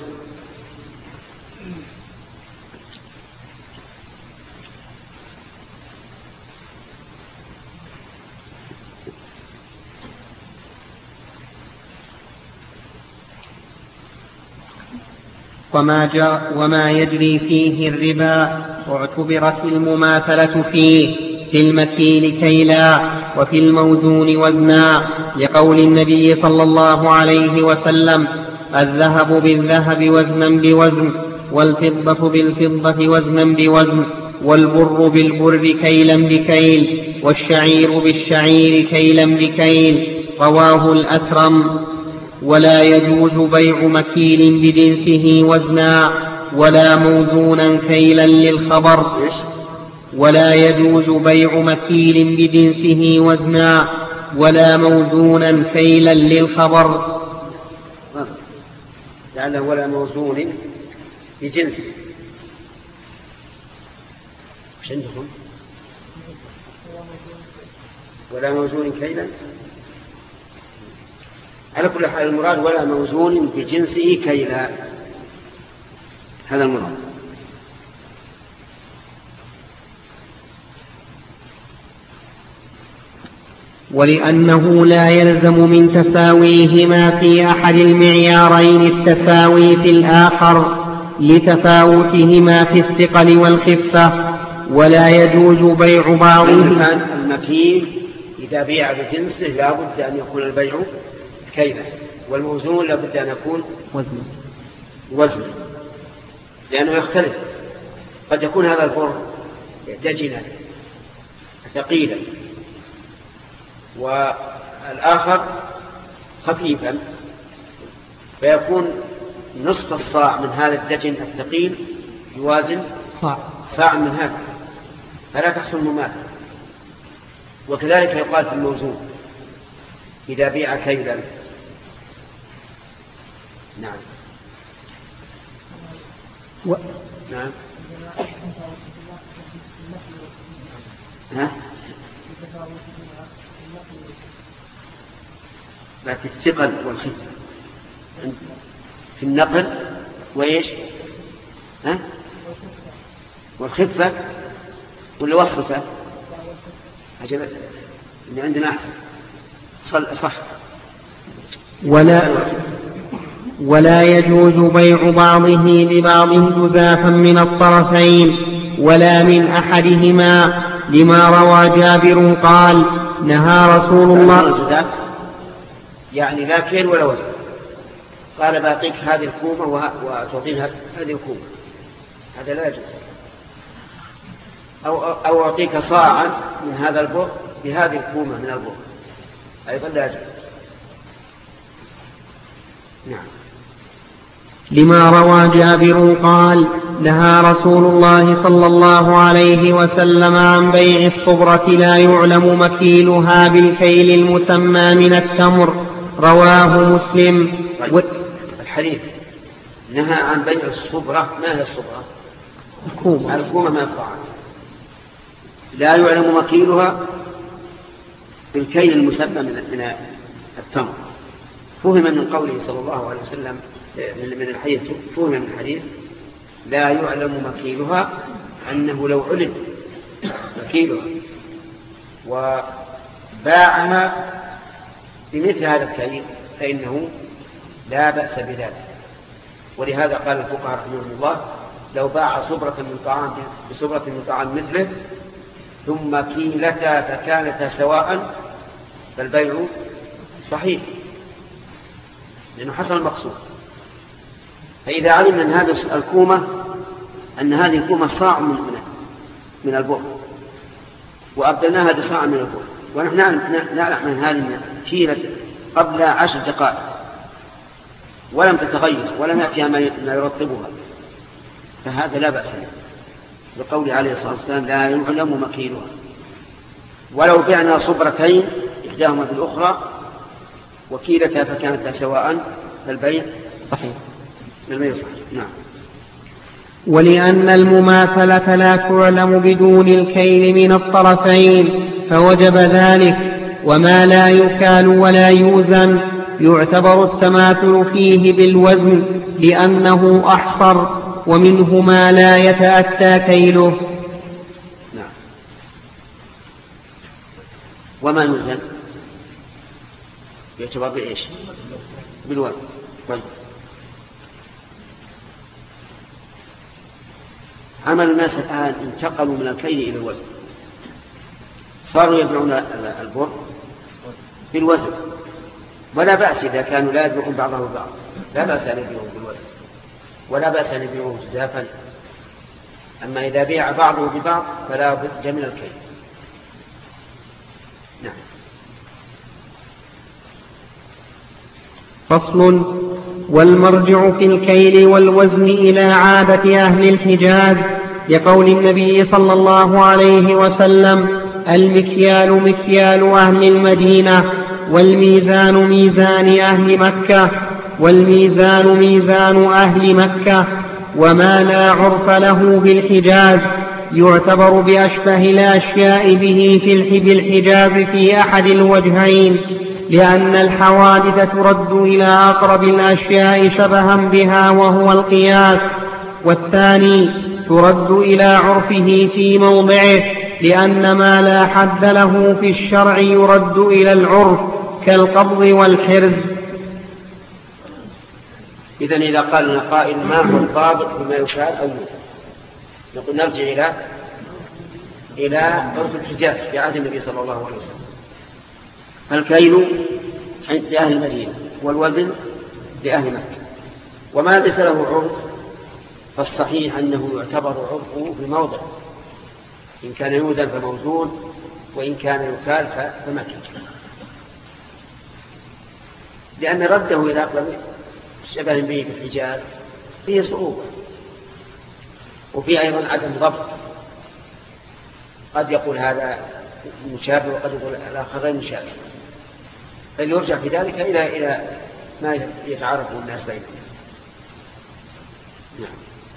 وما, جاء وما يجري فيه الربا واعتبرت المماثلة فيه في المكيل كيلا وفي الموزون وزنا، لقول النبي صلى الله عليه وسلم: الذهب بالذهب وزنا بوزن، والفضة بالفضة وزنا بوزن، والبر بالبر كيلا بكيل، والشعير بالشعير كيلا بكيل. رواه الأكرم. ولا يجوز بيع مكيل بجنسه وزنا ولا موزونا كيلا للخبر ولا يجوز بيع مكيل بجنسه وزنا ولا موزونا كيلا للخبر. لعله ولا موزون بجنسه. ايش عندكم؟ ولا موزون كيلا. على كل حال المراد ولا موزون بجنسه كيلا، هذا المراد. ولأنه لا يلزم من تساويهما في أحد المعيارين التساوي في الآخر لتفاوتهما في الثقل والخفة، ولا يجوز بيع بعضهما. المكيل إذا بيع بجنسه لا بد أن يكون البيع كيلا، والموزون لا بد أن يكون وزن وزن لأنه يختلف. قد يكون هذا البر دجنا ثقيلا والآخر خفيفا، فيكون نصف الصاع من هذا الدجن الثقيل يوازن صاع صاع من هذا، فلا تحصل مماثلة. وكذلك يقال في الموزون إذا بيع كيلا. نعم و... نعم ها لكن الثقل والخفة في النقل وإيش ها والخفة واللي وصفه عجبت اللي عندنا أحسن صح. ولا ولا يجوز بيع بعضه ببعض جزافا من الطرفين ولا من أحدهما، لما روى جابر قال: نهى رسول الله. يعني لا كيل ولا وزن، قال باعطيك هذه الكومة وتعطينها هذه الكومة، هذا لا يجوز. أو, أو أعطيك صاعا من هذا البر بهذه الكومة من البر، أيضا لا يجوز. نعم. لما روى جابر قال: نهى رسول الله صلى الله عليه وسلم عن بيع الصبرة لا يعلم مكيلها بالكيل المسمى من التمر. رواه مسلم. و... الحديث نهى عن بيع الصبرة. ما هي الصبرة؟ الكومة. الكومة من الطعام لا يعلم مكيلها بالكيل المسبى من التمر. فهم من قوله صلى الله عليه وسلم من الحديث، فهم من الحديث لا يعلم مكيلها أنه لو علم مكيلها وباعها بمثل هذا الكيل فإنه لا بأس بذلك. ولهذا قال الفقهاء رحمهم الله لو باع صبرة من طعام بصبرة من طعام مثله ثم كيلتا فكانتا سواء فالبيع صحيح لأنه حصل المقصود. فإذا علم من هذا الكومة أن هذه الكومة صاع من من البر وأبدلناها بصاع من البر ونحن نعلم من هذه كيلة قبل عشر دقائق ولم تتغير ولم يأتيها ما يرطبها فهذا لا بأس به بقول عليه الصلاة والسلام لا يعلم مكيلها. ولو بعنا صبرتين إحداهما بالأخرى وكيلتها فكانت سواء فالبيع صحيح. البيع صحيح. نعم. ولأن المماثلة لا تعلم بدون الكيل من الطرفين فوجب ذلك. وما لا يكال ولا يوزن يعتبر التماثل فيه بالوزن لأنه أحصر ومنه ما لا يتأتى كيله. نعم. وما يوزن يعتبر بإيش؟ بالوزن. طيب. عمل الناس الآن انتقلوا من الكيل إلى الوزن، صاروا يبيعون البر بالوزن ولا بأس إذا كانوا لا يبيعون بعضه البعض، لا بأس أن يبيعون بالوزن ولا بأس أن يبيعون جزافا. أما إذا بيع بعضه ببعض فلا بد من الكيل. نعم. فصل. والمرجع في الكيل والوزن إلى عادة أهل الحجاز لقول النبي صلى الله عليه وسلم المكيال مكيال أهل المدينة والميزان ميزان أهل مكة والميزان ميزان أهل مكة. وما لا عرف له بالحجاز يعتبر بأشبه الأشياء به في بالحجاز في أحد الوجهين لأن الحوادث ترد إلى أقرب الأشياء شبها بها وهو القياس، والثاني ترد إلى عرفه في موضعه لأن ما لا حد له في الشرع يرد إلى العرف كالقبض والحرز. إذن إذا قال لنا قائل ما هو الضابط بما يشار أو يوزن نقول نرجع إلى إلى عرف الحجاز في عهد النبي صلى الله عليه وسلم. الكيل عند أهل المدينة والوزن لأهل مكة، وما ليس له عرف فالصحيح أنه يعتبر عرفه بموضع، إن كان يوزن فموزون وإن كان يكال فمكة، لأن رده إلى أقرب شبه به في الحجاز فيه صعوبة وفيه أيضا عدم ضبط. قد يقول هذا مشابه وقد يقول الآخر غير مشابه، فليرجع في ذلك إلى إلى ما يتعارف الناس بينهم. نعم.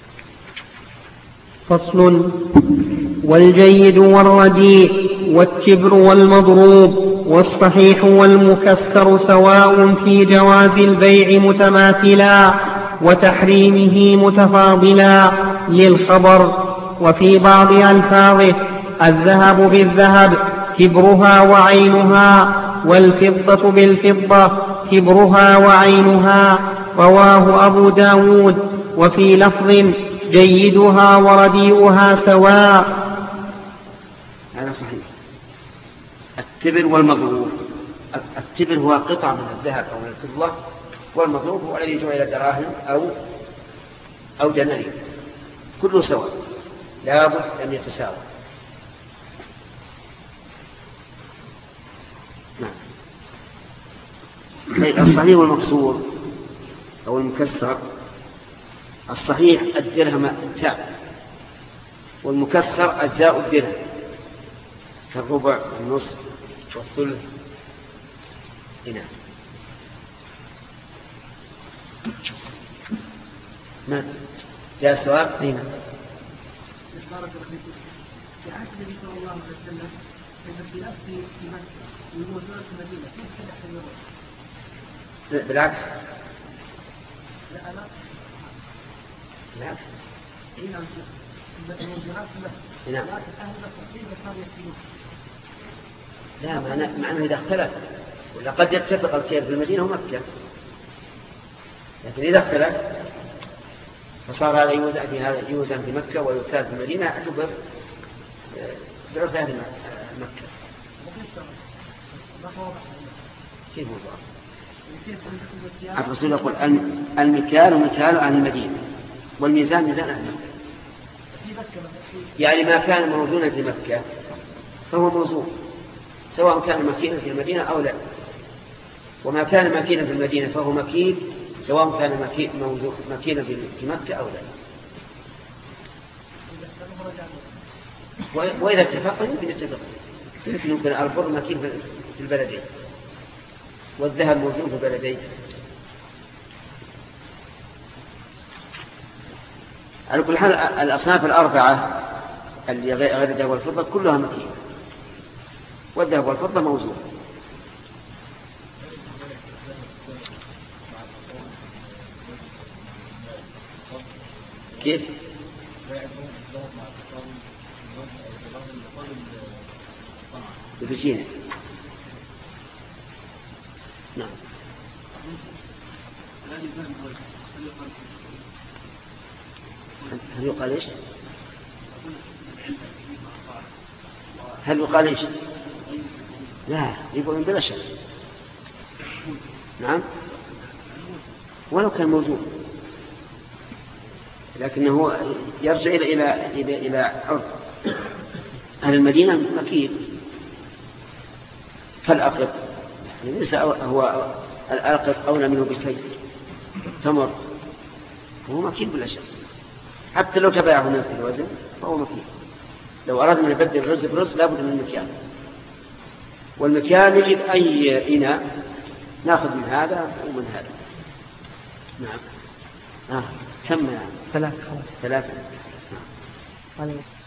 فصل. والجيد والرديء والكبر والمضروب والصحيح والمكسر سواء في جواز البيع متماثلا وتحريمه متفاضلا للخبر. وفي بعض ألفاظه الذهب بالذهب كبرها وعينها والفضة بالفضة كبرها وعينها. رواه أبو داود. وفي لفظ جيدها ورديئها سواء. هذا صحيح. التبر والمضروب، التبر هو قطعة من الذهب أو من الفضة، والمضروب هو الذي جعل دراهم أو أو دنانير، كله سواء لا بد أن يتساوى. نعم. الصحيح والمكسور أو المكسر، الصحيح الدرهم التاء والمكسر أجزاء الدرهم كالربع والنصف والثلث. نعم. ما جاء السؤال؟ أين؟ بارك الله فيكم. في عهد النبي صلى الله عليه وسلم كان اختلاف في مكة والموجودات في المدينة، كيف كان يحتمل؟ بالعكس. لا أنا بالعكس. إيه نعم شيخ. الموجودات في مكة. نعم. لكن أهل مكة كيف صاروا يحتملون؟ لا معنى معنى إذا اختلف ولا قد يتفق الخير في المدينة ومكة، لكن إذا اختلف فصار هذا يوزع في هذا يوزع في مكة ويكتاب في المدينة اعتبر بعرف أهل مكة. كيف هو الرسول يقول المكيال مكيال أهل المدينة والميزان ميزان أهل مكة. يعني ما كان موزونا في مكة فهو موزون سواء كان مكينا في المدينة أو لا، وما كان مكينا في المدينة فهو مكين سواء كان مكينا في مكة أو لا. وإذا اتفق يمكن يتفق، يمكن البر مكين في البلدين والذهب موجود في البلدين. على كل حال الأصناف الأربعة اللي غير الذهب والفضة كلها مكين، والذهب والفضة موزون. كيف؟ بفجينة. نعم. هل يقال إيش؟ هل يقال إيش؟ لا يقولون بلا شك. نعم ولو كان موجود، لكنه يرجع إلى إلى إلى إلى عرف أهل المدينة مكين كالأقط، يعني ليس هو الأقط أولى منه بالكي تمر، هو مكين بلا شك. حتى لو تباعه الناس بالوزن فهو مكين. لو أردنا أن نبدل الرز برز لابد من المكيال، والمكيال يجب أي إناء نأخذ من هذا ومن هذا. نعم. آه. كم يعني؟ ثلاثة. ثلاثة. نعم.